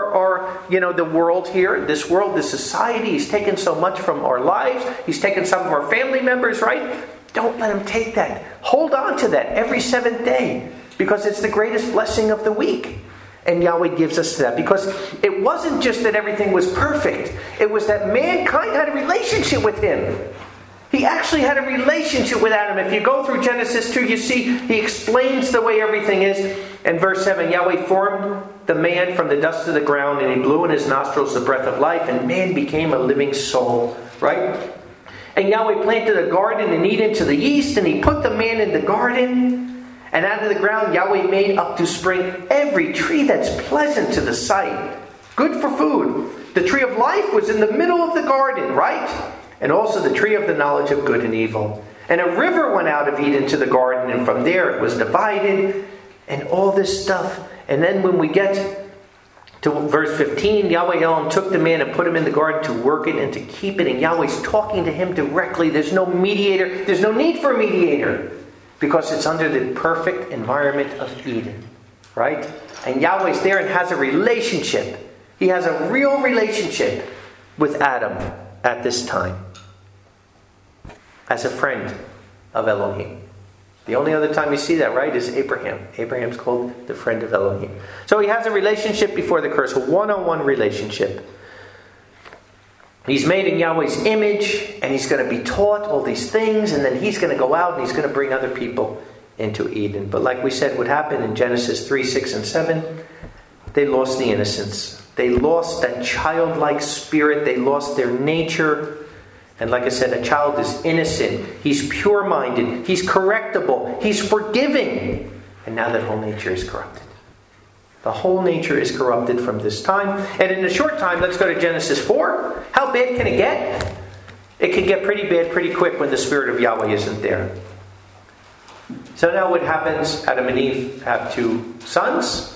our the world here, this world, this society. He's taken so much from our lives. He's taken some of our family members, right? Don't let him take that. Hold on to that every seventh day, because it's the greatest blessing of the week. And Yahweh gives us that, because it wasn't just that everything was perfect. It was that mankind had a relationship with him. He actually had a relationship with Adam. If you go through Genesis 2, you see he explains the way everything is. In verse 7, Yahweh formed the man from the dust of the ground, and he blew in his nostrils the breath of life, and man became a living soul. Right? And Yahweh planted a garden in Eden to the east, and he put the man in the garden. And out of the ground Yahweh made up to spring every tree that's pleasant to the sight, good for food. The tree of life was in the middle of the garden, right? And also the tree of the knowledge of good and evil. And a river went out of Eden to the garden, and from there it was divided, and all this stuff. And then when we get to verse 15, Yahweh Elohim took the man and put him in the garden to work it and to keep it. And Yahweh's talking to him directly. There's no mediator. There's no need for a mediator. Because it's under the perfect environment of Eden. Right? And Yahweh's there and has a relationship. He has a real relationship with Adam at this time. As a friend of Elohim. The only other time you see that, right, is Abraham. Abraham's called the friend of Elohim. So he has a relationship before the curse, a one-on-one relationship. He's made in Yahweh's image, and he's going to be taught all these things, and then he's going to go out and he's going to bring other people into Eden. But like we said, what happened in Genesis 3, 6, and 7, they lost the innocence. They lost that childlike spirit. They lost their nature. And like I said, a child is innocent. He's pure-minded. He's correctable. He's forgiving. And now that whole nature is corrupted. The whole nature is corrupted from this time. And in a short time, let's go to Genesis 4. How bad can it get? It can get pretty bad pretty quick when the Spirit of Yahweh isn't there. So now what happens? Adam and Eve have 2 sons.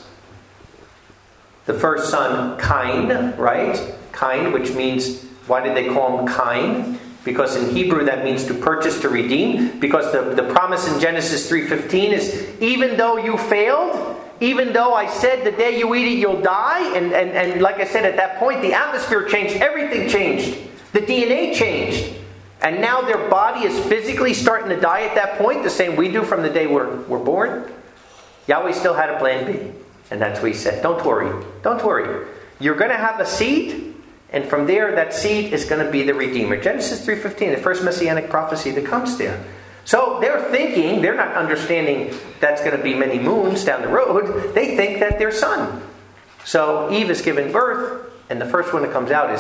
The first son, Cain, right? Cain, which means, why did they call him Cain? Because in Hebrew that means to purchase, to redeem. Because the promise in Genesis 3:15 is, even though you failed, even though I said the day you eat it you'll die, and like I said at that point, the atmosphere changed, everything changed. The DNA changed. And now their body is physically starting to die at that point, the same we do from the day we're born. Yahweh still had a plan B. And that's what he said. Don't worry. Don't worry. You're going to have a seed, and from there that seed is going to be the Redeemer. Genesis 3:15, the first messianic prophecy that comes there. So they're thinking, they're not understanding that's going to be many moons down the road. They think that their son. So Eve is given birth, and the first one that comes out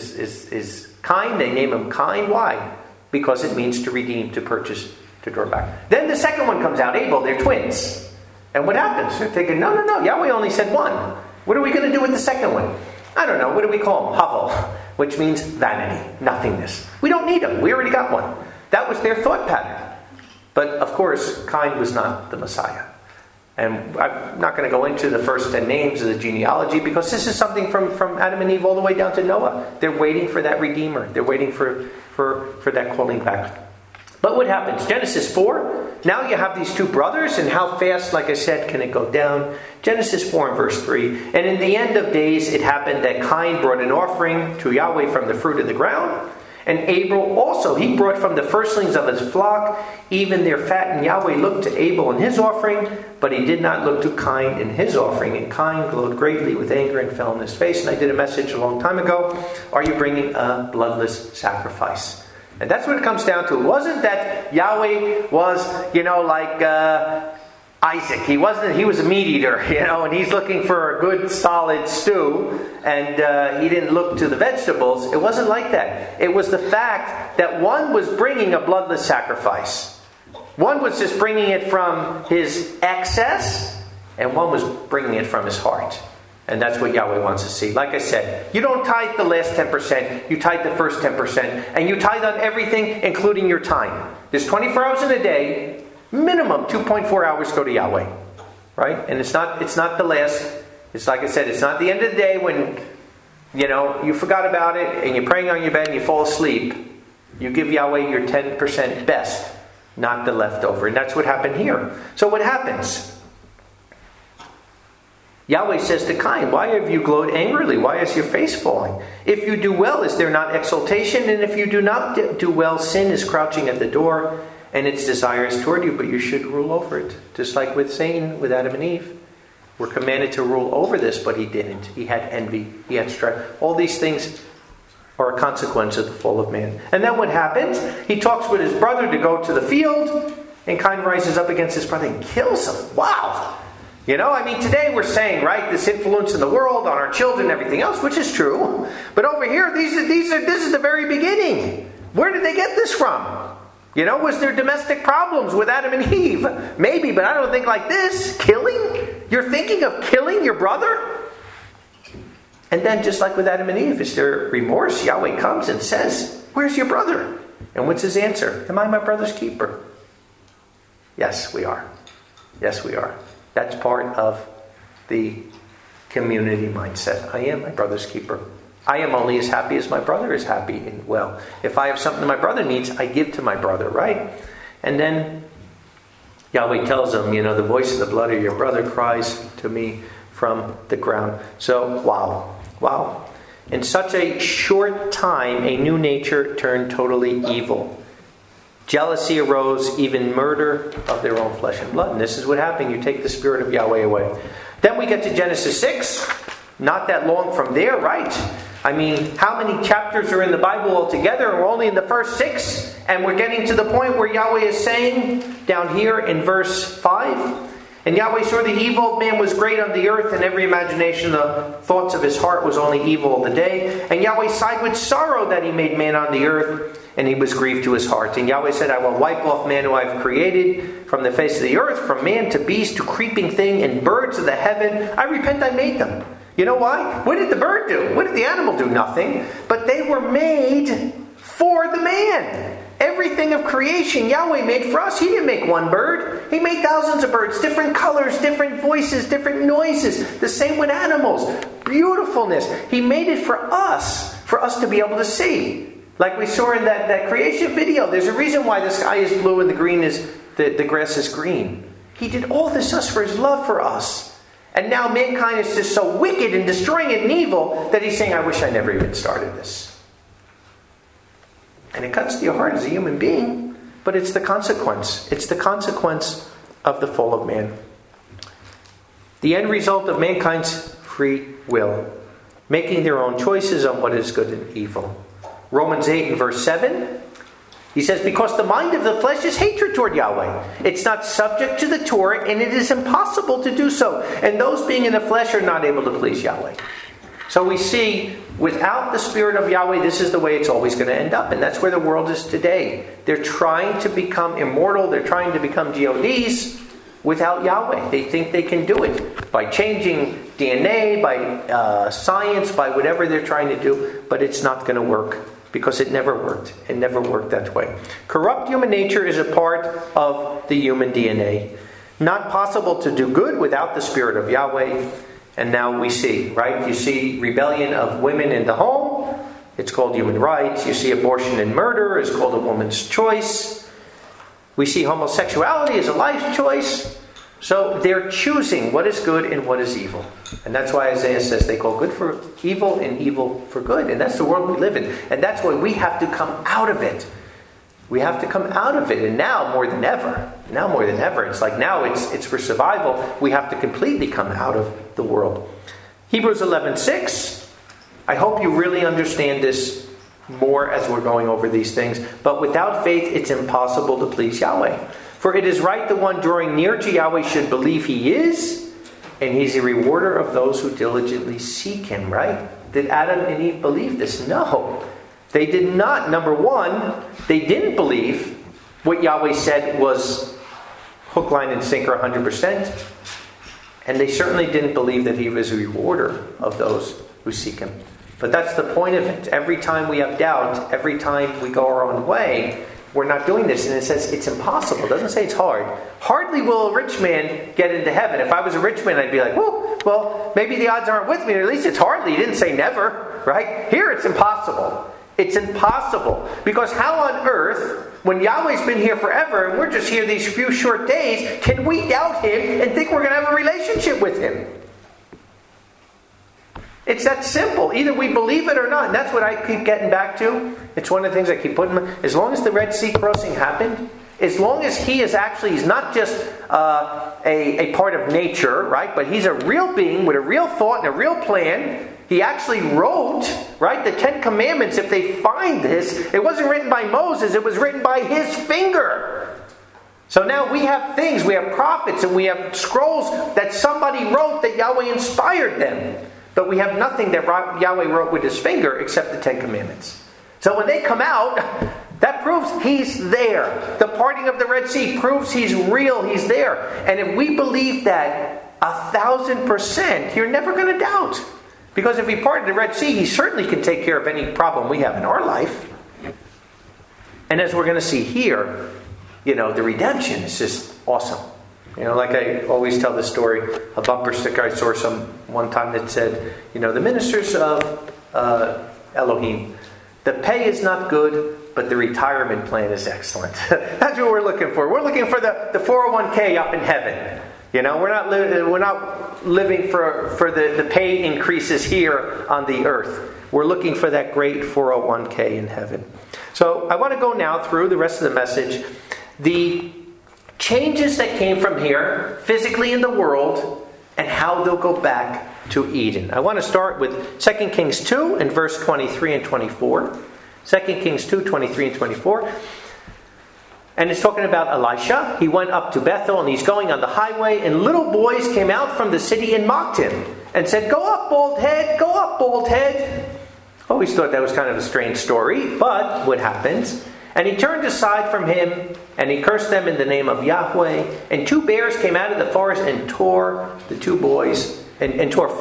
is Cain. They name him Cain. Why? Because it means to redeem, to purchase, to draw back. Then the second one comes out, Abel. They're twins. And what happens? They're thinking, no, Yahweh only said one. What are we going to do with the second one? I don't know. What do we call him? Havel, which means vanity, nothingness. We don't need him. We already got one. That was their thought pattern. But, of course, Cain was not the Messiah. And I'm not going to go into the first 10 names of the genealogy, because this is something from Adam and Eve all the way down to Noah. They're waiting for that Redeemer. They're waiting for that calling back. But what happens? Genesis 4, now you have these 2 brothers, and how fast, like I said, can it go down? Genesis 4 and verse 3. And in the end of days it happened that Cain brought an offering to Yahweh from the fruit of the ground. And Abel also, he brought from the firstlings of his flock, even their fat. And Yahweh looked to Abel in his offering, but he did not look to Cain in his offering. And Cain glowed greatly with anger and fell on his face. And I did a message a long time ago. Are you bringing a bloodless sacrifice? And that's what it comes down to. It wasn't that Yahweh was, like Isaac. He was a meat eater, and he's looking for a good solid stew, and he didn't look to the vegetables. It wasn't like that. It was the fact that one was bringing a bloodless sacrifice. One was just bringing it from his excess, and one was bringing it from his heart. And that's what Yahweh wants to see. Like I said, you don't tithe the last 10%. You tithe the first 10%. And you tithe on everything, including your time. There's 24 hours in a day. Minimum 2.4 hours go to Yahweh. Right? And it's not the last. It's like I said, it's not the end of the day when, you forgot about it and you're praying on your bed and you fall asleep. You give Yahweh your 10% best, not the leftover. And that's what happened here. So what happens? Yahweh says to Cain, why have you glowed angrily? Why is your face falling? If you do well, is there not exaltation? And if you do not do well, sin is crouching at the door, and its desire is toward you, but you should rule over it. Just like with Satan, with Adam and Eve. We're commanded to rule over this, but he didn't. He had envy. He had strife. All these things are a consequence of the fall of man. And then what happens? He talks with his brother to go to the field, and Cain rises up against his brother and kills him. Wow! Today we're saying, right, this influence in the world on our children and everything else, which is true. But over here, this is the very beginning. Where did they get this from? Was there domestic problems with Adam and Eve? Maybe, but I don't think like this. Killing? You're thinking of killing your brother? And then just like with Adam and Eve, is there remorse? Yahweh comes and says, where's your brother? And what's his answer? Am I my brother's keeper? Yes, we are. Yes, we are. That's part of the community mindset. I am my brother's keeper. I am only as happy as my brother is happy and well. If I have something my brother needs, I give to my brother, right? And then Yahweh tells him, the voice of the blood of your brother cries to me from the ground. So, wow. In such a short time, a new nature turned totally evil. Jealousy arose, even murder of their own flesh and blood. And this is what happened. You take the Spirit of Yahweh away. Then we get to Genesis 6. Not that long from there, right? I mean, how many chapters are in the Bible altogether? We're only in the first 6. And we're getting to the point where Yahweh is saying, down here in verse 5, and Yahweh saw the evil of man was great on the earth, and every imagination, the thoughts of his heart was only evil all the day. And Yahweh sighed with sorrow that he made man on the earth, and he was grieved to his heart. And Yahweh said, I will wipe off man who I have created from the face of the earth, from man to beast to creeping thing and birds of the heaven. I repent I made them. You know why? What did the bird do? What did the animal do? Nothing. But they were made for the man. Everything of creation Yahweh made for us. He didn't make one bird. He made thousands of birds, different colors, different voices, different noises. The same with animals. Beautifulness. He made it for us to be able to see. Like we saw in that creation video. There's a reason why the sky is blue and the grass is green. He did all this just for his love for us. And now mankind is just so wicked and destroying it and evil that he's saying, I wish I never even started this. And it cuts to your heart as a human being, but it's the consequence. It's the consequence of the fall of man. The end result of mankind's free will, making their own choices on what is good and evil. Romans 8 and verse 7, he says, because the mind of the flesh is hatred toward Yahweh. It's not subject to the Torah, and it is impossible to do so. And those being in the flesh are not able to please Yahweh. So we see, without the Spirit of Yahweh, this is the way it's always going to end up. And that's where the world is today. They're trying to become immortal. They're trying to become GODs without Yahweh. They think they can do it by changing DNA, by science, by whatever they're trying to do. But it's not going to work because it never worked. It never worked that way. Corrupt human nature is a part of the human DNA. Not possible to do good without the Spirit of Yahweh. And now we see, right? You see rebellion of women in the home. It's called human rights. You see abortion and murder is called a woman's choice. We see homosexuality as a life choice. So they're choosing what is good and what is evil. And that's why Isaiah says they call good for evil and evil for good. And that's the world we live in. And that's why we have to come out of it. We have to come out of it. And now more than ever, it's like now it's for survival. We have to completely come out of the world. Hebrews 11:6. I hope you really understand this more as we're going over these things. But without faith, it's impossible to please Yahweh. For it is right the one drawing near to Yahweh should believe he is, and he's a rewarder of those who diligently seek him, right? Did Adam and Eve believe this? No. They did not. Number one, they didn't believe what Yahweh said was hook, line, and sinker 100%. And they certainly didn't believe that he was a rewarder of those who seek him. But that's the point of it. Every time we have doubt, every time we go our own way, we're not doing this. And it says it's impossible. It doesn't say it's hard. Hardly will a rich man get into heaven. If I was a rich man, I'd be like, well, maybe the odds aren't with me. Or at least it's hardly. He didn't say never, right? Here it's impossible. It's impossible. Because how on earth, when Yahweh's been here forever and we're just here these few short days, can we doubt him and think we're going to have a relationship with him? It's that simple. Either we believe it or not. And that's what I keep getting back to. It's one of the things I keep putting. As long as the Red Sea crossing happened, as long as he's not just a part of nature, right? But he's a real being with a real thought and a real plan. He actually wrote, right, the 10 Commandments. If they find this, it wasn't written by Moses. It was written by his finger. So now we have things. We have prophets and we have scrolls that somebody wrote that Yahweh inspired them. But we have nothing that Yahweh wrote with his finger except the 10 Commandments. So when they come out, that proves he's there. The parting of the Red Sea proves he's real. He's there. And if we believe that 1,000%, you're never going to doubt. Because if he parted the Red Sea, he certainly can take care of any problem we have in our life. And as we're going to see here, the redemption is just awesome. Like I always tell this story, a bumper sticker I saw one time that said, the ministers of Elohim, the pay is not good, but the retirement plan is excellent. That's what we're looking for. We're looking for the 401k up in heaven. You know, we're not living for the pay increases here on the earth. We're looking for that great 401k in heaven. So I want to go now through the rest of the message. The changes that came from here, physically in the world, and how they'll go back to Eden. I want to start with 2 Kings 2 and verse 23 and 24. 2 Kings 2, 23 and 24. And it's talking about Elisha. He went up to Bethel and he's going on the highway, and little boys came out from the city and mocked him and said, "Go up, bald head! Go up, bald head!" Always thought that was kind of a strange story, but what happens? And he turned aside from him and he cursed them in the name of Yahweh. And 2 bears came out of the forest and tore the 2 boys and tore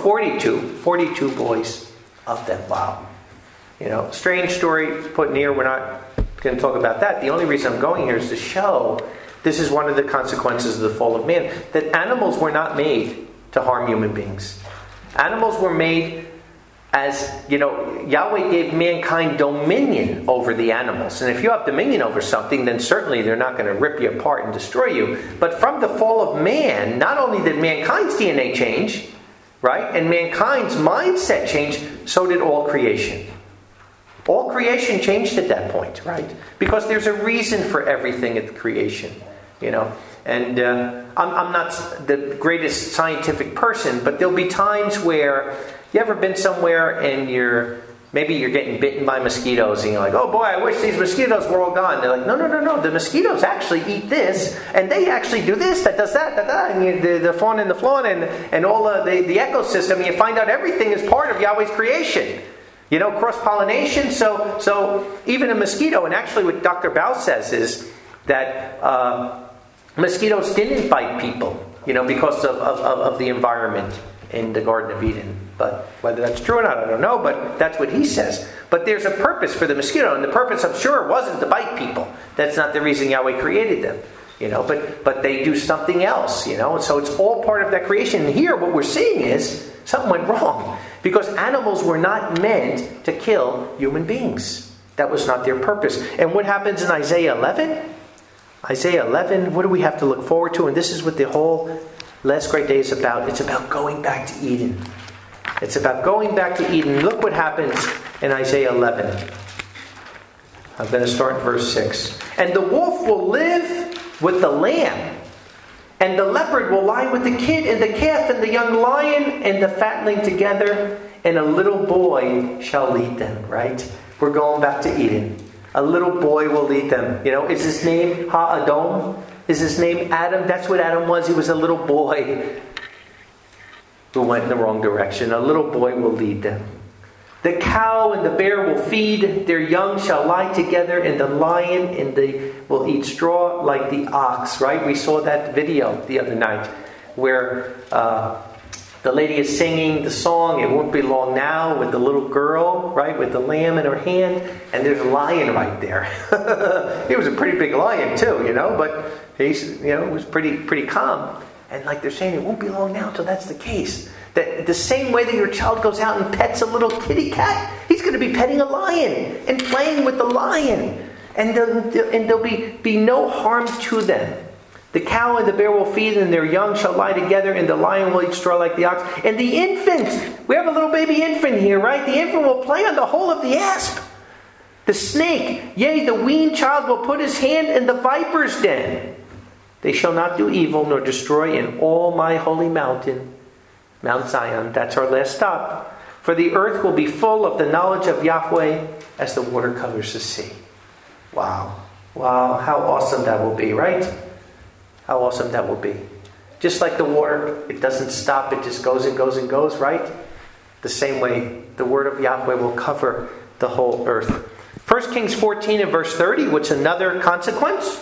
42 boys of them. Wow. You know, strange story put near. We're not going to talk about that. The only reason I'm going here is to show this is one of the consequences of the fall of man. That animals were not made to harm human beings. Animals were made as, you know, Yahweh gave mankind dominion over the animals. And if you have dominion over something, then certainly they're not going to rip you apart and destroy you. But from the fall of man, not only did mankind's DNA change, right, and mankind's mindset change, so did all creation. All creation changed at that point, right? Because there's a reason for everything at the creation, you know. And I'm not the greatest scientific person, but there'll be times where you ever been somewhere and maybe you're getting bitten by mosquitoes and you're like, "Oh boy, I wish these mosquitoes were all gone." They're like, no. The mosquitoes actually eat this, and they actually do this, that does that, and the fauna and the flora and all the ecosystem. And you find out everything is part of Yahweh's creation. You know, cross-pollination. So even a mosquito, and actually what Dr. Bao says is that mosquitoes didn't bite people, you know, because of the environment in the Garden of Eden. But whether that's true or not, I don't know, but that's what he says. But there's a purpose for the mosquito, and the purpose, I'm sure, wasn't to bite people. That's not the reason Yahweh created them, you know, but they do something else, you know, and so it's all part of that creation. And here what we're seeing is something went wrong, because animals were not meant to kill human beings. That was not their purpose. And what happens in Isaiah 11? Isaiah 11, what do we have to look forward to? And this is what the whole last great day is about. It's about going back to Eden. It's about going back to Eden. Look what happens in Isaiah 11. I'm going to start in verse 6. "And the wolf will live with the lamb, and the leopard will lie with the kid, and the calf and the young lion and the fatling together, and a little boy shall lead them." Right? We're going back to Eden. A little boy will lead them. You know, is his name Ha-Adom? Is his name Adam? That's what Adam was. He was a little boy who went in the wrong direction. A little boy will lead them. "The cow and the bear will feed, their young shall lie together, and the lion and will eat straw like the ox." Right? We saw that video the other night where the lady is singing the song, "It Won't Be Long Now," with the little girl, right, with the lamb in her hand, and there's a lion right there. He was a pretty big lion too, you know, but he's, you know, was pretty calm. And like they're saying, it won't be long now till that's the case. That the same way that your child goes out and pets a little kitty cat, he's going to be petting a lion and playing with the lion. And there'll be no harm to them. "The cow and the bear will feed, and their young shall lie together, and the lion will eat straw like the ox. And the infant," we have a little baby infant here, right? "The infant will play on the hole of the asp. The snake, yea, the weaned child will put his hand in the viper's den. They shall not do evil nor destroy in all my holy mountain," Mount Zion. That's our last stop. "For the earth will be full of the knowledge of Yahweh as the water covers the sea." Wow. Wow, how awesome that will be, right? How awesome that will be. Just like the water, it doesn't stop, it just goes and goes and goes, right? The same way, the word of Yahweh will cover the whole earth. 1 Kings 14 and verse 30, what's another consequence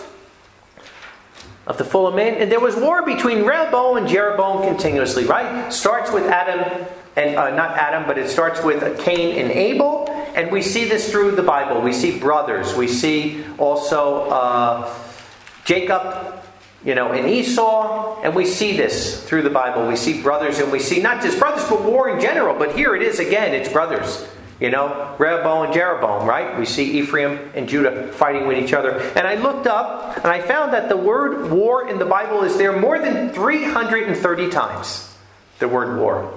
of the fall of man? "And there was war between Rehoboam and Jeroboam continuously," right? Starts with Adam, and not Adam, but it starts with Cain and Abel. And we see this through the Bible. We see brothers. We see also Jacob, you know, and Esau. And we see this through the Bible. We see brothers, and we see not just brothers, but war in general. But here it is again, it's brothers. Rehoboam and Jeroboam, right? We see Ephraim and Judah fighting with each other. And I looked up and I found that the word war in the Bible is there more than 330 times. The word war.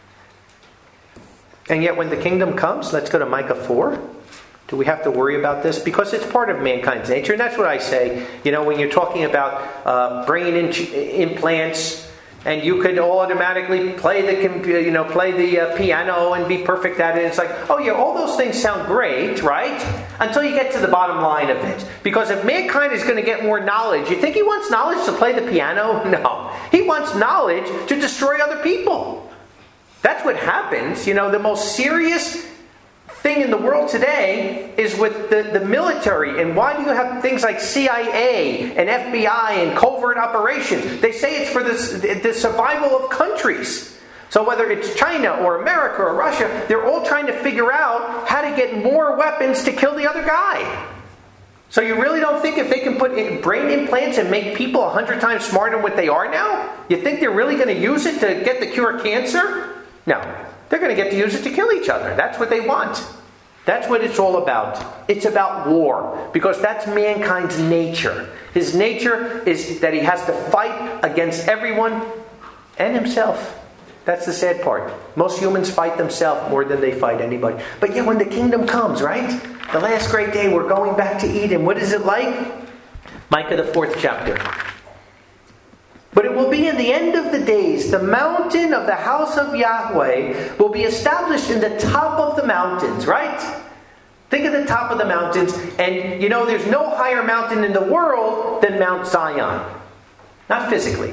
And yet when the kingdom comes, let's go to Micah 4. Do we have to worry about this? Because it's part of mankind's nature. And that's what I say, when you're talking about bringing in implants, and you could automatically play the piano and be perfect at it. It's like, oh yeah, all those things sound great, right? Until you get to the bottom line of it. Because if mankind is going to get more knowledge, you think he wants knowledge to play the piano? No. He wants knowledge to destroy other people. That's what happens. The most serious thing in the world today is with the military. And why do you have things like CIA and FBI and covert operations? They say it's for the survival of countries. So whether it's China or America or Russia, they're all trying to figure out how to get more weapons to kill the other guy. So you really don't think if they can put in brain implants and make people 100 times smarter than what they are now, you think they're really going to use it to get the cure of cancer? No. They're going to get to use it to kill each other. That's what they want. That's what it's all about. It's about war. Because that's mankind's nature. His nature is that he has to fight against everyone and himself. That's the sad part. Most humans fight themselves more than they fight anybody. But yet when the kingdom comes, right? The last great day, we're going back to Eden. What is it like? Micah, the 4th chapter. But it will be in the end of the days, the mountain of the house of Yahweh will be established in the top of the mountains, right? Think of the top of the mountains, and there's no higher mountain in the world than Mount Zion. Not physically,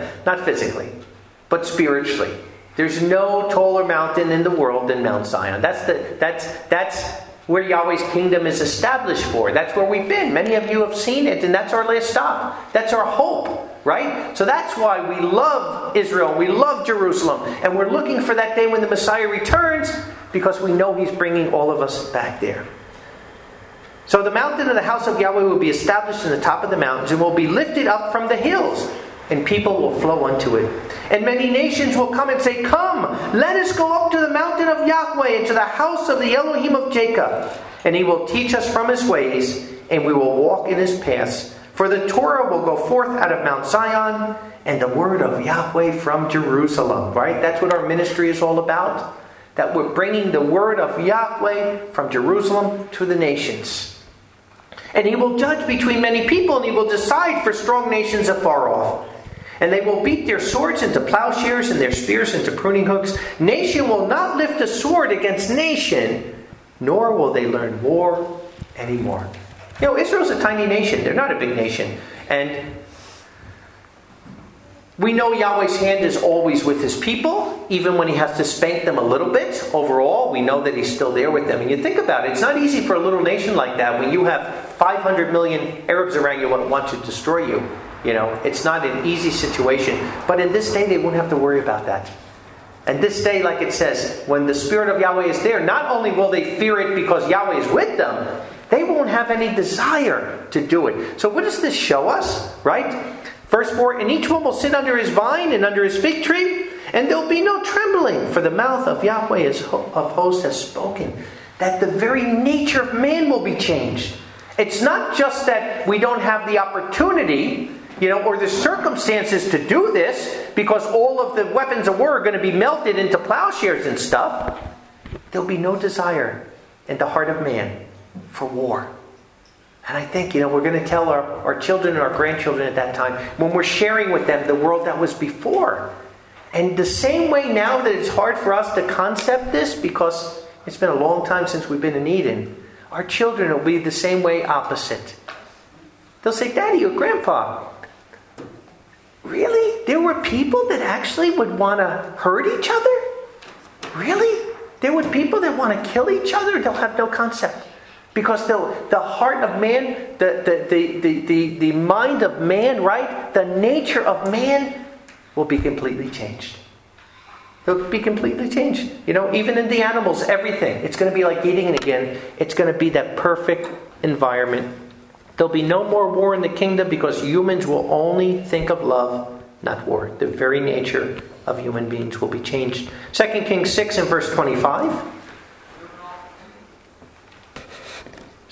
but spiritually. There's no taller mountain in the world than Mount Zion. That's where Yahweh's kingdom is established for. That's where we've been. Many of you have seen it, and that's our last stop. That's our hope. Right? So that's why we love Israel, we love Jerusalem, and we're looking for that day when the Messiah returns, because we know He's bringing all of us back there. So the mountain of the house of Yahweh will be established in the top of the mountains, and will be lifted up from the hills, and people will flow unto it. And many nations will come and say, "Come, let us go up to the mountain of Yahweh, and to the house of the Elohim of Jacob. And He will teach us from His ways, and we will walk in His paths. For the Torah will go forth out of Mount Zion, and the word of Yahweh from Jerusalem." Right? That's what our ministry is all about. That we're bringing the word of Yahweh from Jerusalem to the nations. And He will judge between many people, and He will decide for strong nations afar off. And they will beat their swords into plowshares and their spears into pruning hooks. Nation will not lift a sword against nation, nor will they learn war anymore. Israel's a tiny nation. They're not a big nation. And we know Yahweh's hand is always with His people, even when He has to spank them a little bit. Overall, we know that He's still there with them. And you think about it, it's not easy for a little nation like that when you have 500 million Arabs around you that want to destroy you. It's not an easy situation. But in this day, they won't have to worry about that. And this day, like it says, when the Spirit of Yahweh is there, not only will they fear it because Yahweh is with them, they won't have any desire to do it. So what does this show us? Right? Verse 4, "And each one will sit under his vine and under his fig tree, and there'll be no trembling, for the mouth of Yahweh of hosts has spoken." That the very nature of man will be changed. It's not just that we don't have the opportunity, or the circumstances to do this, because all of the weapons of war are going to be melted into plowshares and stuff. There'll be no desire in the heart of man for war. And I think, we're going to tell our children and our grandchildren at that time, when we're sharing with them the world that was before. And the same way now that it's hard for us to concept this, because it's been a long time since we've been in Eden, our children will be the same way opposite. They'll say, "Daddy or Grandpa, really? There were people that actually would want to hurt each other? Really? There were people that want to kill each other?" They'll have no concept. Because the heart of man, the mind of man, right? The nature of man will be completely changed. It'll be completely changed. Even in the animals, everything. It's going to be like eating it again. It's going to be that perfect environment. There'll be no more war in the kingdom because humans will only think of love, not war. The very nature of human beings will be changed. 2 Kings 6 and verse 25.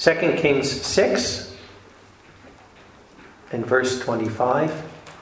2 Kings 6 and verse 25.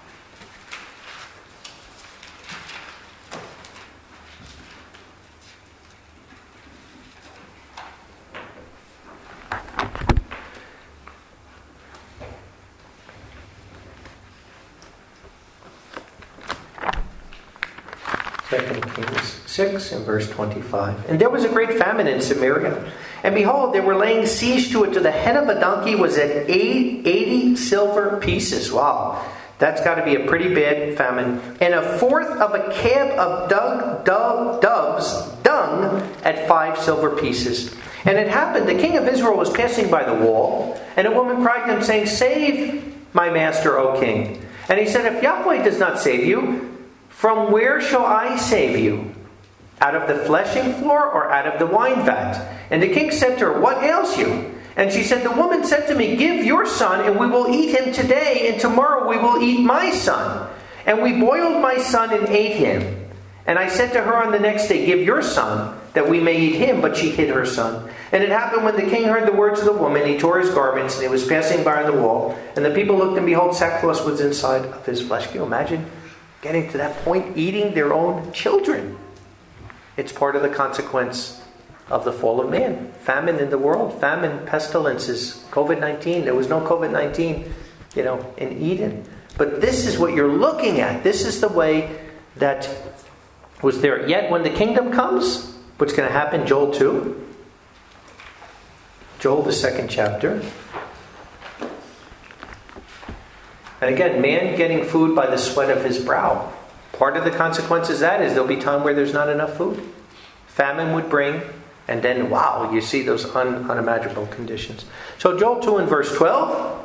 Kings 6 and verse 25. And there was a great famine in Samaria. And behold, they were laying siege to it, to the head of a donkey was at 80 silver pieces. Wow. That's got to be a pretty bad famine. And a fourth of a cab of doves dung at 5 silver pieces. And it happened, the king of Israel was passing by the wall, and a woman cried to him, saying, Save my master, O king. And he said, If Yahweh does not save you, from where shall I save you? Out of the threshing floor or out of the wine vat? And the king said to her, What ails you? And she said, The woman said to me, Give your son, and we will eat him today, and tomorrow we will eat my son. And we boiled my son and ate him. And I said to her on the next day, Give your son, that we may eat him. But she hid her son. And it happened when the king heard the words of the woman, he tore his garments, and he was passing by on the wall. And the people looked, and behold, sackcloth was inside of his flesh. Can you imagine getting to that point, eating their own children? It's part of the consequence of the fall of man. Famine in the world, famine, pestilences, COVID-19. There was no COVID-19, in Eden. But this is what you're looking at. This is the way that was there. Yet when the kingdom comes, what's going to happen? Joel 2. Joel, the 2nd chapter. And again, man getting food by the sweat of his brow. Part of the consequences of that is there'll be time where there's not enough food. Famine would bring, and then, wow, you see those unimaginable conditions. So Joel 2 and verse 12.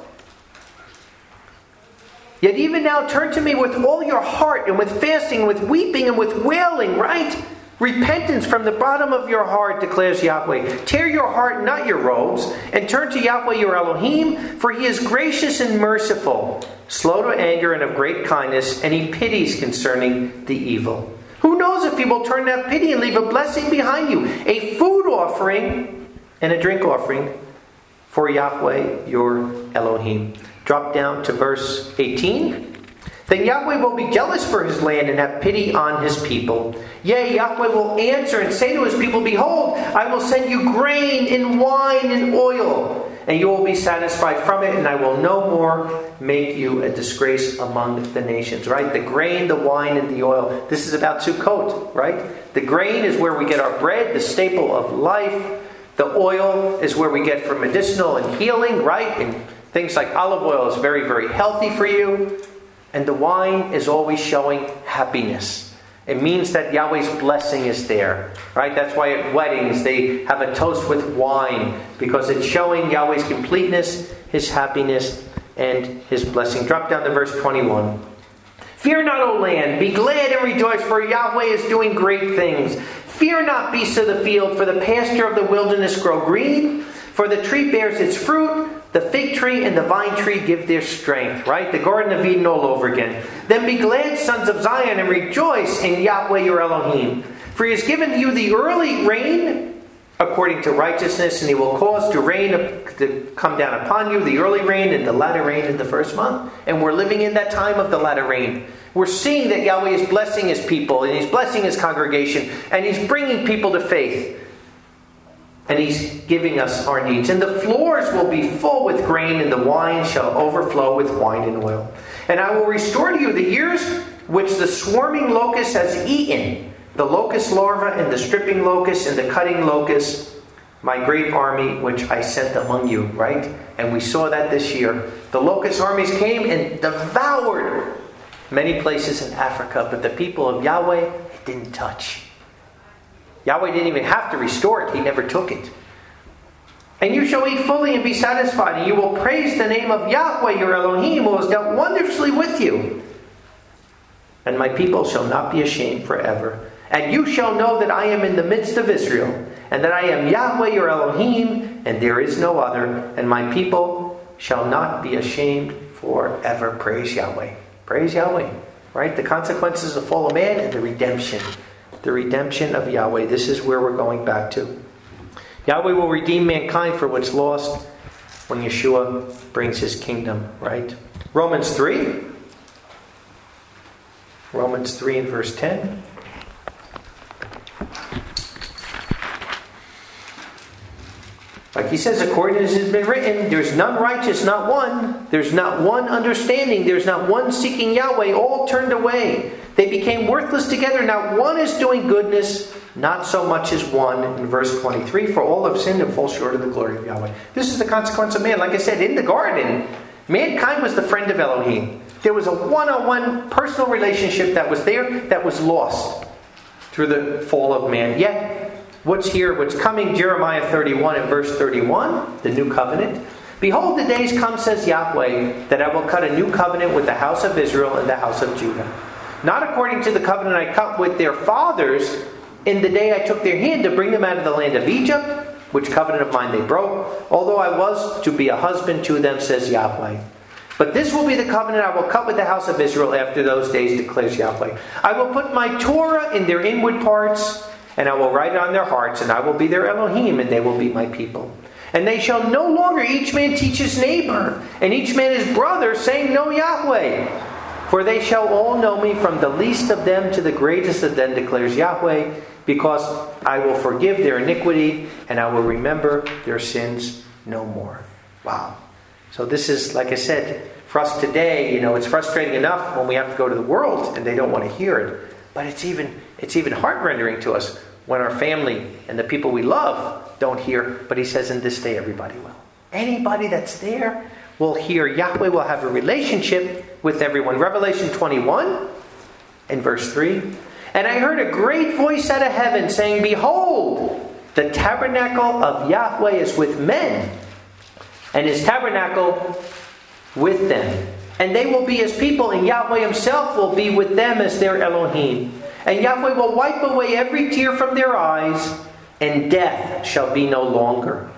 Yet even now turn to me with all your heart, and with fasting, and with weeping, and with wailing, right? Repentance from the bottom of your heart, declares Yahweh. Tear your heart, not your robes, and turn to Yahweh your Elohim, for he is gracious and merciful, slow to anger and of great kindness, and he pities concerning the evil. Who knows if he will turn to have pity and leave a blessing behind you, a food offering and a drink offering for Yahweh your Elohim. Drop down to verse 18. Then Yahweh will be jealous for his land and have pity on his people. Yea, Yahweh will answer and say to his people, Behold, I will send you grain and wine and oil, and you will be satisfied from it, and I will no more make you a disgrace among the nations. Right? The grain, the wine, and the oil. This is about Sukkot, right? The grain is where we get our bread, the staple of life. The oil is where we get for medicinal and healing, right? And things like olive oil is very, very healthy for you. And the wine is always showing happiness. It means that Yahweh's blessing is there. Right? That's why at weddings they have a toast with wine. Because it's showing Yahweh's completeness, his happiness, and his blessing. Drop down to verse 21. Fear not, O land. Be glad and rejoice, for Yahweh is doing great things. Fear not, beasts of the field, for the pasture of the wilderness grow green. For the tree bears its fruit. The fig tree and the vine tree give their strength, right? The Garden of Eden all over again. Then be glad, sons of Zion, and rejoice in Yahweh your Elohim. For he has given you the early rain according to righteousness, and he will cause rain to come down upon you, the early rain and the latter rain in the first month. And we're living in that time of the latter rain. We're seeing that Yahweh is blessing his people, and he's blessing his congregation, and he's bringing people to faith. And he's giving us our needs. And the floors will be full with grain, and the wine shall overflow with wine and oil. And I will restore to you the years which the swarming locust has eaten, the locust larva and the stripping locust and the cutting locust, my great army which I sent among you, right? And we saw that this year. The locust armies came and devoured many places in Africa, but the people of Yahweh, it didn't touch. Yahweh didn't even have to restore it. He never took it. And you shall eat fully and be satisfied, and you will praise the name of Yahweh your Elohim, who has dealt wonderfully with you. And my people shall not be ashamed forever. And you shall know that I am in the midst of Israel, and that I am Yahweh your Elohim, and there is no other. And my people shall not be ashamed forever. Praise Yahweh. Praise Yahweh. Right? The consequences of the fall of man and the redemption. The redemption of Yahweh. This is where we're going back to. Yahweh will redeem mankind for what's lost when Yeshua brings his kingdom, right? Romans 3 and verse 10. Like he says, according as it has been written, there's none righteous, not one. There's not one understanding. There's not one seeking Yahweh. All turned away. They became worthless together. Not one is doing goodness, not so much as one. In verse 23, for all have sinned and fall short of the glory of Yahweh. This is the consequence of man. Like I said, in the garden, mankind was the friend of Elohim. There was a one-on-one personal relationship that was there that was lost through the fall of man. Yet, what's coming, Jeremiah 31 and verse 31, the new covenant. Behold, the days come, says Yahweh, that I will cut a new covenant with the house of Israel and the house of Judah. Not according to the covenant I cut with their fathers in the day I took their hand to bring them out of the land of Egypt, which covenant of mine they broke, although I was to be a husband to them, says Yahweh. But this will be the covenant I will cut with the house of Israel after those days, declares Yahweh. I will put my Torah in their inward parts, and I will write it on their hearts, and I will be their Elohim, and they will be my people. And they shall no longer each man teach his neighbor, and each man his brother, saying, Know Yahweh. For they shall all know me, from the least of them to the greatest of them, declares Yahweh, because I will forgive their iniquity, and I will remember their sins no more. Wow. So this is, like I said, for us today, it's frustrating enough when we have to go to the world, and they don't want to hear it. But it's even heart-rendering to us when our family and the people we love don't hear. But he says, in this day, everybody will. Anybody that's there will hear. Yahweh will have a relationship with everyone. Revelation 21 and verse 3. And I heard a great voice out of heaven saying, Behold, the tabernacle of Yahweh is with men, and his tabernacle with them. And they will be his people, and Yahweh himself will be with them as their Elohim. And Yahweh will wipe away every tear from their eyes, and death shall be no longer.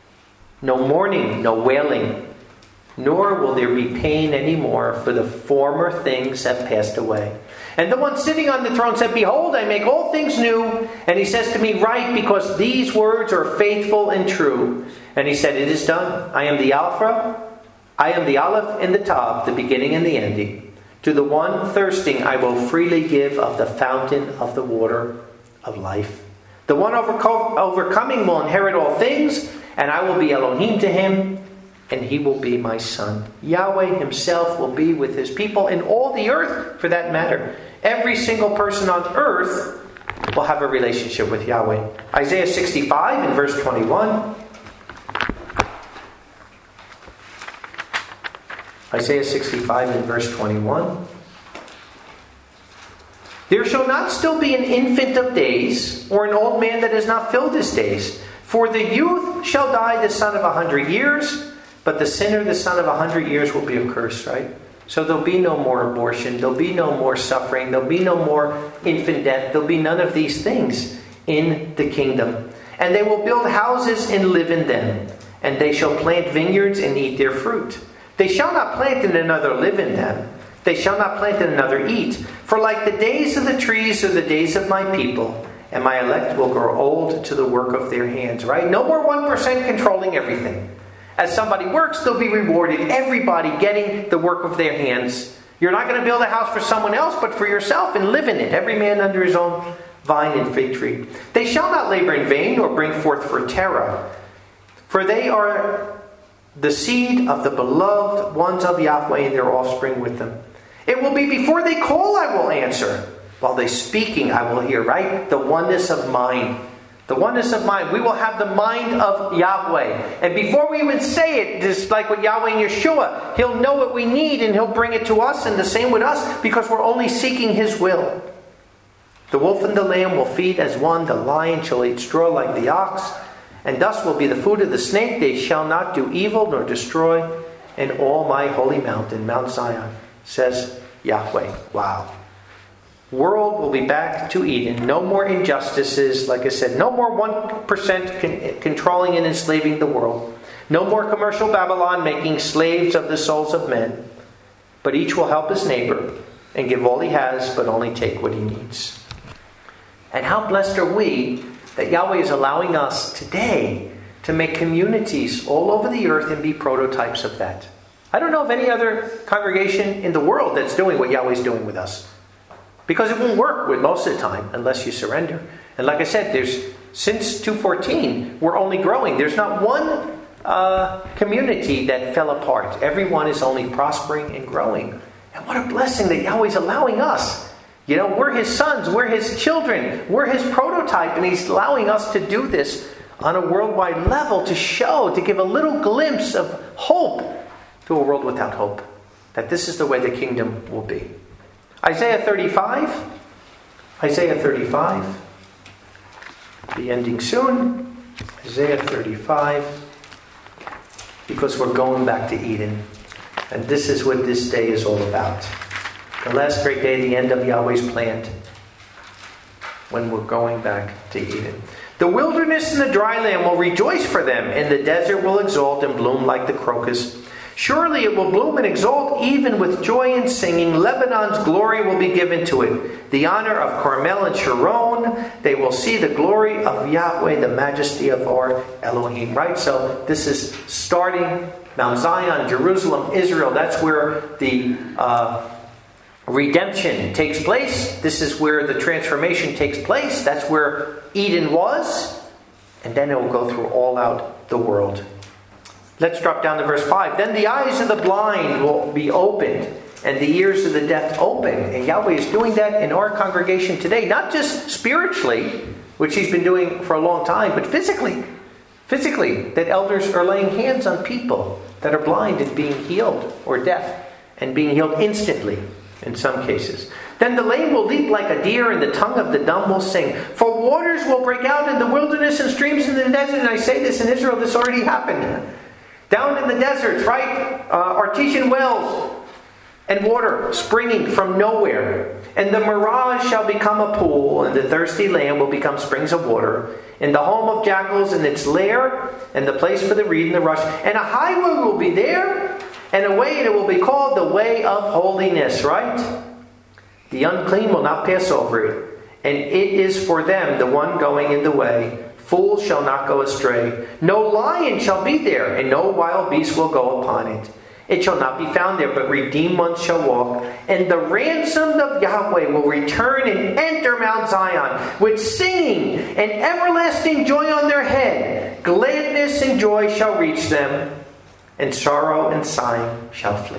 No mourning, no wailing, nor will there be pain anymore, for the former things have passed away. And the one sitting on the throne said, Behold, I make all things new. And he says to me, Write, because these words are faithful and true. And he said, It is done. I am the Alpha, I am the Aleph and the Tav, the beginning and the ending. To the one thirsting I will freely give of the fountain of the water of life. The one overcoming will inherit all things, and I will be Elohim to him, and he will be my son. Yahweh himself will be with his people, and all the earth, for that matter. Every single person on earth will have a relationship with Yahweh. Isaiah 65 and verse 21. Isaiah 65 and verse 21. There shall not still be an infant of days, or an old man that has not filled his days. For the youth shall die the son of 100 years, but the sinner, the son of 100 years, will be accursed, right? So there'll be no more abortion, there'll be no more suffering, there'll be no more infant death, there'll be none of these things in the kingdom. And they will build houses and live in them, and they shall plant vineyards and eat their fruit. They shall not plant and another live in them. They shall not plant and another eat. For like the days of the trees are the days of my people, and my elect will grow old to the work of their hands. Right? No more 1% controlling everything. As somebody works, they'll be rewarded. Everybody getting the work of their hands. You're not going to build a house for someone else, but for yourself, and live in it. Every man under his own vine and fig tree. They shall not labor in vain, nor bring forth for terror. For they are the seed of the beloved ones of Yahweh, and their offspring with them. It will be before they call, I will answer. While they speaking, I will hear. Right? The oneness of mind. The oneness of mind. We will have the mind of Yahweh. And before we even say it, just like with Yahweh and Yeshua, He'll know what we need and He'll bring it to us, and the same with us, because we're only seeking His will. The wolf and the lamb will feed as one. The lion shall eat straw like the ox. And thus will be the food of the snake. They shall not do evil nor destroy in all my holy mountain, Mount Zion, says Yahweh. Wow. World will be back to Eden. No more injustices. Like I said, no more 1% controlling and enslaving the world. No more commercial Babylon making slaves of the souls of men. But each will help his neighbor and give all he has, but only take what he needs. And how blessed are we that Yahweh is allowing us today to make communities all over the earth and be prototypes of that. I don't know of any other congregation in the world that's doing what Yahweh's doing with us. Because it won't work with most of the time unless you surrender. And like I said, since 2:14, we're only growing. There's not one community that fell apart. Everyone is only prospering and growing. And what a blessing that Yahweh's allowing us. You know, we're His sons, we're His children, we're His prototype, and He's allowing us to do this on a worldwide level to give a little glimpse of hope to a world without hope. That this is the way the kingdom will be. Isaiah 35. Be ending soon. Isaiah 35. Because we're going back to Eden. And this is what this day is all about. The last great day, the end of Yahweh's plan, when we're going back to Eden. The wilderness and the dry land will rejoice for them, and the desert will exult and bloom like the crocus. Surely it will bloom and exult even with joy and singing. Lebanon's glory will be given to it. The honor of Carmel and Sharon. They will see the glory of Yahweh, the majesty of our Elohim. Right? So this is starting Mount Zion, Jerusalem, Israel. That's where the redemption takes place. This is where the transformation takes place. That's where Eden was. And then it will go through all out the world. Let's drop down to verse 5. Then the eyes of the blind will be opened, and the ears of the deaf opened. And Yahweh is doing that in our congregation today. Not just spiritually, which He's been doing for a long time, but physically. Physically, that elders are laying hands on people that are blind and being healed, or deaf, and being healed instantly in some cases. Then the lame will leap like a deer, and the tongue of the dumb will sing. For waters will break out in the wilderness and streams in the desert. And I say this in Israel, this already happened. Down in the deserts, right? Artesian wells and water springing from nowhere. And the mirage shall become a pool, and the thirsty land will become springs of water. In the home of jackals and its lair, and the place for the reed and the rush. And a highway will be there, and a way, and it will be called the way of holiness, right? The unclean will not pass over it, and it is for them the one going in the way. Fools shall not go astray. No lion shall be there, and no wild beast will go upon it. It shall not be found there, but redeemed ones shall walk. And the ransomed of Yahweh will return and enter Mount Zion with singing and everlasting joy on their head. Gladness and joy shall reach them, and sorrow and sighing shall flee.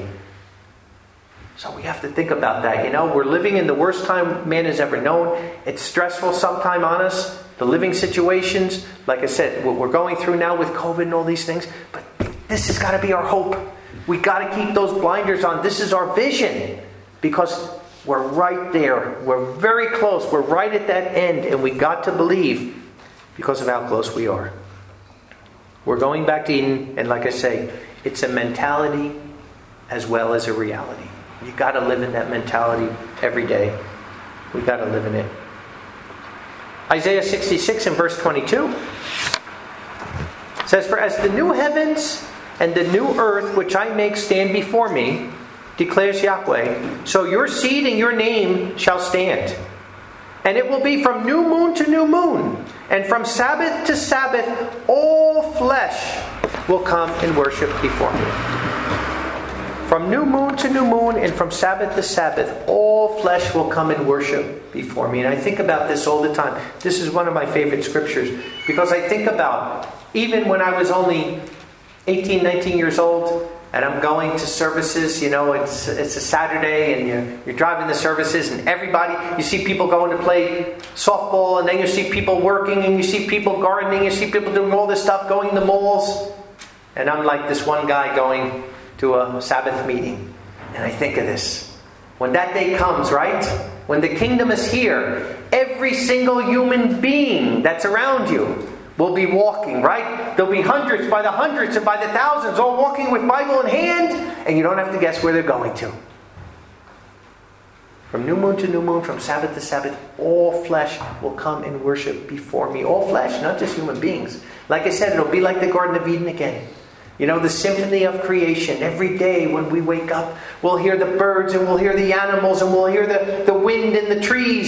So we have to think about that. You know, we're living in the worst time man has ever known. It's stressful sometime on us. The living situations, like I said, what we're going through now with COVID and all these things. But this has got to be our hope. We got to keep those blinders on. This is our vision. Because we're right there. We're very close. We're right at that end. And we got to believe because of how close we are. We're going back to Eden. And like I say, it's a mentality as well as a reality. You got to live in that mentality every day. We got to live in it. Isaiah 66 and verse 22 says, For as the new heavens and the new earth which I make stand before me, declares Yahweh, so your seed and your name shall stand. And it will be from new moon to new moon, and from Sabbath to Sabbath, all flesh will come and worship before me. From new moon to new moon, and from Sabbath to Sabbath, all flesh will come and worship before me. And I think about this all the time. This is one of my favorite scriptures. Because I think about, even when I was only 18, 19 years old, and I'm going to services, you know, it's a Saturday, and you're driving the services, and everybody, you see people going to play softball, and then you see people working, and you see people gardening, you see people doing all this stuff, going to malls. And I'm like this one guy going to a Sabbath meeting. And I think of this. When that day comes, right? When the kingdom is here, every single human being that's around you will be walking, right? There'll be hundreds by the hundreds and by the thousands all walking with Bible in hand, and you don't have to guess where they're going to. From new moon to new moon, from Sabbath to Sabbath, all flesh will come and worship before me. All flesh, not just human beings. Like I said, it'll be like the Garden of Eden again. You know, the symphony of creation. Every day when we wake up, we'll hear the birds and we'll hear the animals and we'll hear the wind and the trees.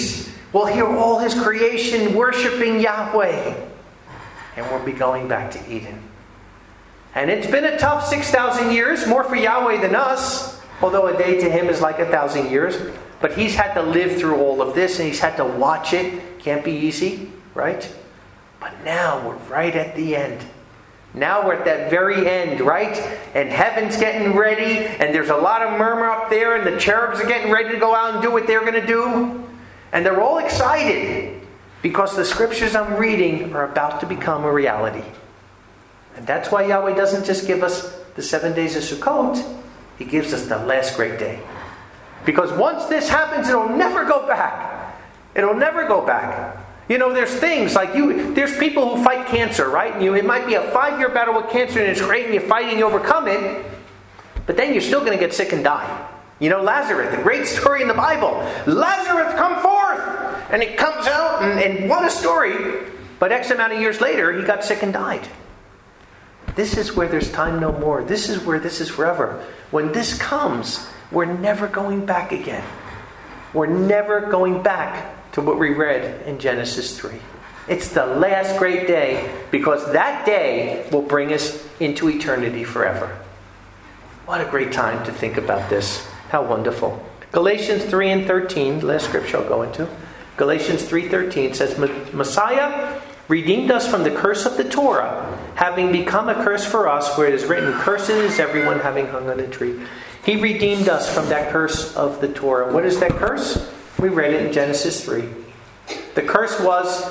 We'll hear all his creation worshiping Yahweh. And we'll be going back to Eden. And it's been a tough 6,000 years, more for Yahweh than us. Although a day to him is like 1,000 years. But he's had to live through all of this and he's had to watch it. Can't be easy, right? But now we're right at the end. Now we're at that very end, right? And heaven's getting ready, and there's a lot of murmur up there, and the cherubs are getting ready to go out and do what they're going to do. And they're all excited because the scriptures I'm reading are about to become a reality. And that's why Yahweh doesn't just give us the 7 days of Sukkot. He gives us the last great day. Because once this happens, it'll never go back. It'll never go back. You know, there's things like there's people who fight cancer, right? And it might be a 5-year battle with cancer and it's great and you're fighting, you overcome it. But then you're still going to get sick and die. You know, Lazarus, the great story in the Bible. Lazarus, come forth! And it comes out and what a story. But X amount of years later, he got sick and died. This is where there's time no more. This is where this is forever. When this comes, we're never going back again. We're never going back to what we read in Genesis 3. It's the last great day because that day will bring us into eternity forever. What a great time to think about this. How wonderful. Galatians 3 and 13, the last scripture I'll go into. Galatians 3:13 says, Messiah redeemed us from the curse of the Torah, having become a curse for us, where it is written, cursed is everyone having hung on a tree. He redeemed us from that curse of the Torah. What is that curse? We read it in Genesis 3. The curse was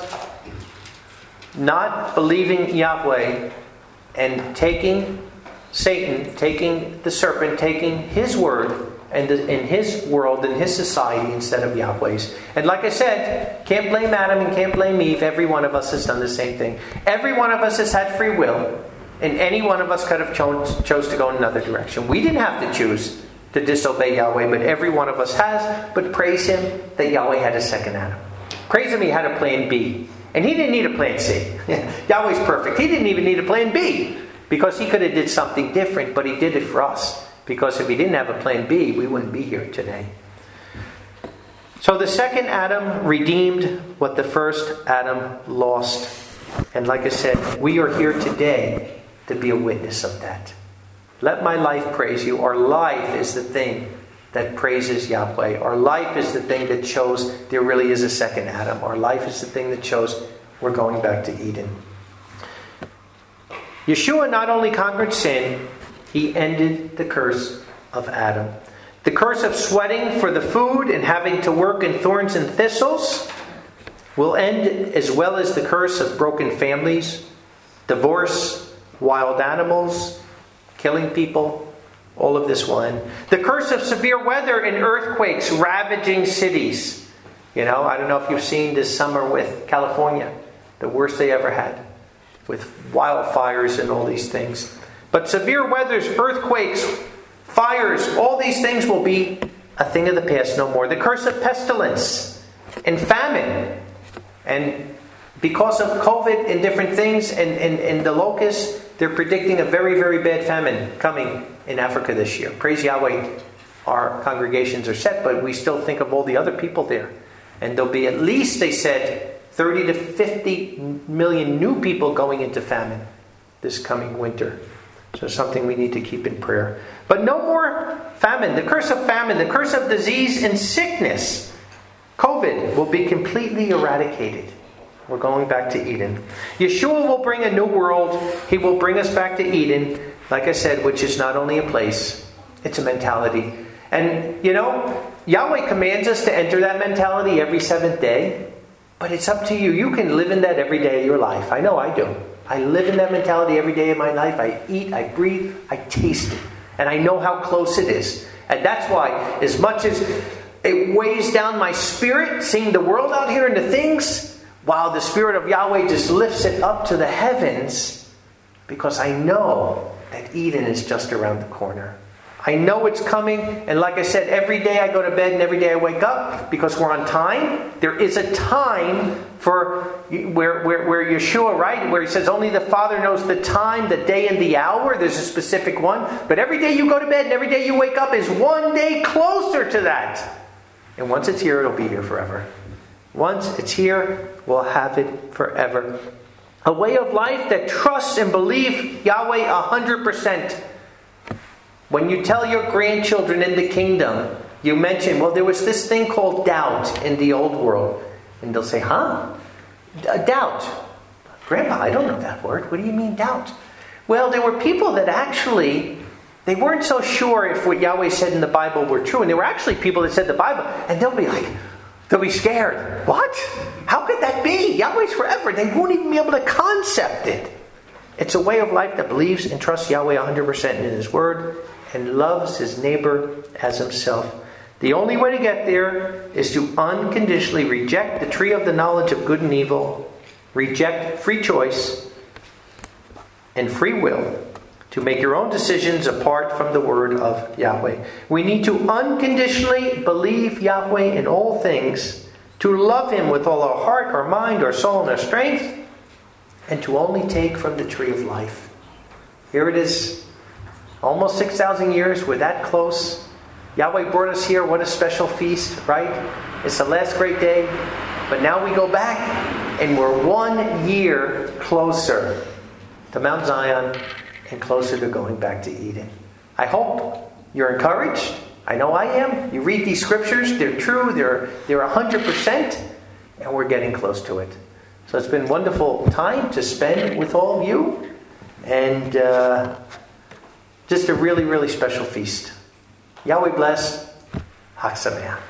not believing Yahweh and taking Satan, taking the serpent, taking his word and in his world, in his society instead of Yahweh's. And like I said, can't blame Adam and can't blame Eve. Every one of us has done the same thing. Every one of us has had free will. And any one of us could have chose to go in another direction. We didn't have to choose to disobey Yahweh, but every one of us has. But praise him that Yahweh had a second Adam. Praise him he had a plan B. And he didn't need a plan C. Yahweh's perfect. He didn't even need a plan B. Because he could have did something different, but he did it for us. Because if he didn't have a plan B, we wouldn't be here today. So the second Adam redeemed what the first Adam lost. And like I said, we are here today to be a witness of that. Let my life praise you. Our life is the thing that praises Yahweh. Our life is the thing that shows there really is a second Adam. Our life is the thing that shows we're going back to Eden. Yeshua not only conquered sin, he ended the curse of Adam. The curse of sweating for the food and having to work in thorns and thistles will end, as well as the curse of broken families, divorce, wild animals, killing people. All of this will end. The curse of severe weather and earthquakes ravaging cities. You know, I don't know if you've seen this summer with California, the worst they ever had, with wildfires and all these things. But severe weathers, earthquakes, fires, all these things will be a thing of the past no more. The curse of pestilence and famine. And because of COVID and different things and the locusts, they're predicting a very, very bad famine coming in Africa this year. Praise Yahweh, our congregations are set, but we still think of all the other people there. And there'll be at least, they said, 30 to 50 million new people going into famine this coming winter. So something we need to keep in prayer. But no more famine. The curse of famine, the curse of disease and sickness. COVID will be completely eradicated. We're going back to Eden. Yeshua will bring a new world. He will bring us back to Eden, like I said, which is not only a place, it's a mentality. And, you know, Yahweh commands us to enter that mentality every seventh day. But it's up to you. You can live in that every day of your life. I know I do. I live in that mentality every day of my life. I eat, I breathe, I taste it. And I know how close it is. And that's why, as much as it weighs down my spirit, seeing the world out here and the things, while the Spirit of Yahweh just lifts it up to the heavens, because I know that Eden is just around the corner. I know it's coming, and like I said, every day I go to bed and every day I wake up, because we're on time. There is a time for where Yeshua, right, where he says only the Father knows the time, the day, and the hour. There's a specific one. But every day you go to bed and every day you wake up is one day closer to that. And once it's here, it'll be here forever. Once it's here, we'll have it forever. A way of life that trusts and believes Yahweh 100%. When you tell your grandchildren in the kingdom, you mention, well, there was this thing called doubt in the old world. And they'll say, huh? Doubt. Grandpa, I don't know that word. What do you mean doubt? Well, there were people that actually, they weren't so sure if what Yahweh said in the Bible were true. And there were actually people that said the Bible, and they'll be scared. What? How could that be? Yahweh's forever. They won't even be able to concept it. It's a way of life that believes and trusts Yahweh 100% in His Word and loves his neighbor as himself. The only way to get there is to unconditionally reject the tree of the knowledge of good and evil, reject free choice and free will to make your own decisions apart from the word of Yahweh. We need to unconditionally believe Yahweh in all things, to love Him with all our heart, our mind, our soul, and our strength, and to only take from the tree of life. Here it is, almost 6,000 years, we're that close. Yahweh brought us here. What a special feast, right? It's the last great day. But now we go back and we're 1 year closer to Mount Zion and closer to going back to Eden. I hope you're encouraged. I know I am. You read these scriptures. They're true. They're 100%. And we're getting close to it. So it's been a wonderful time to spend with all of you. And just a really, really special feast. Yahweh bless. Chag Sameach.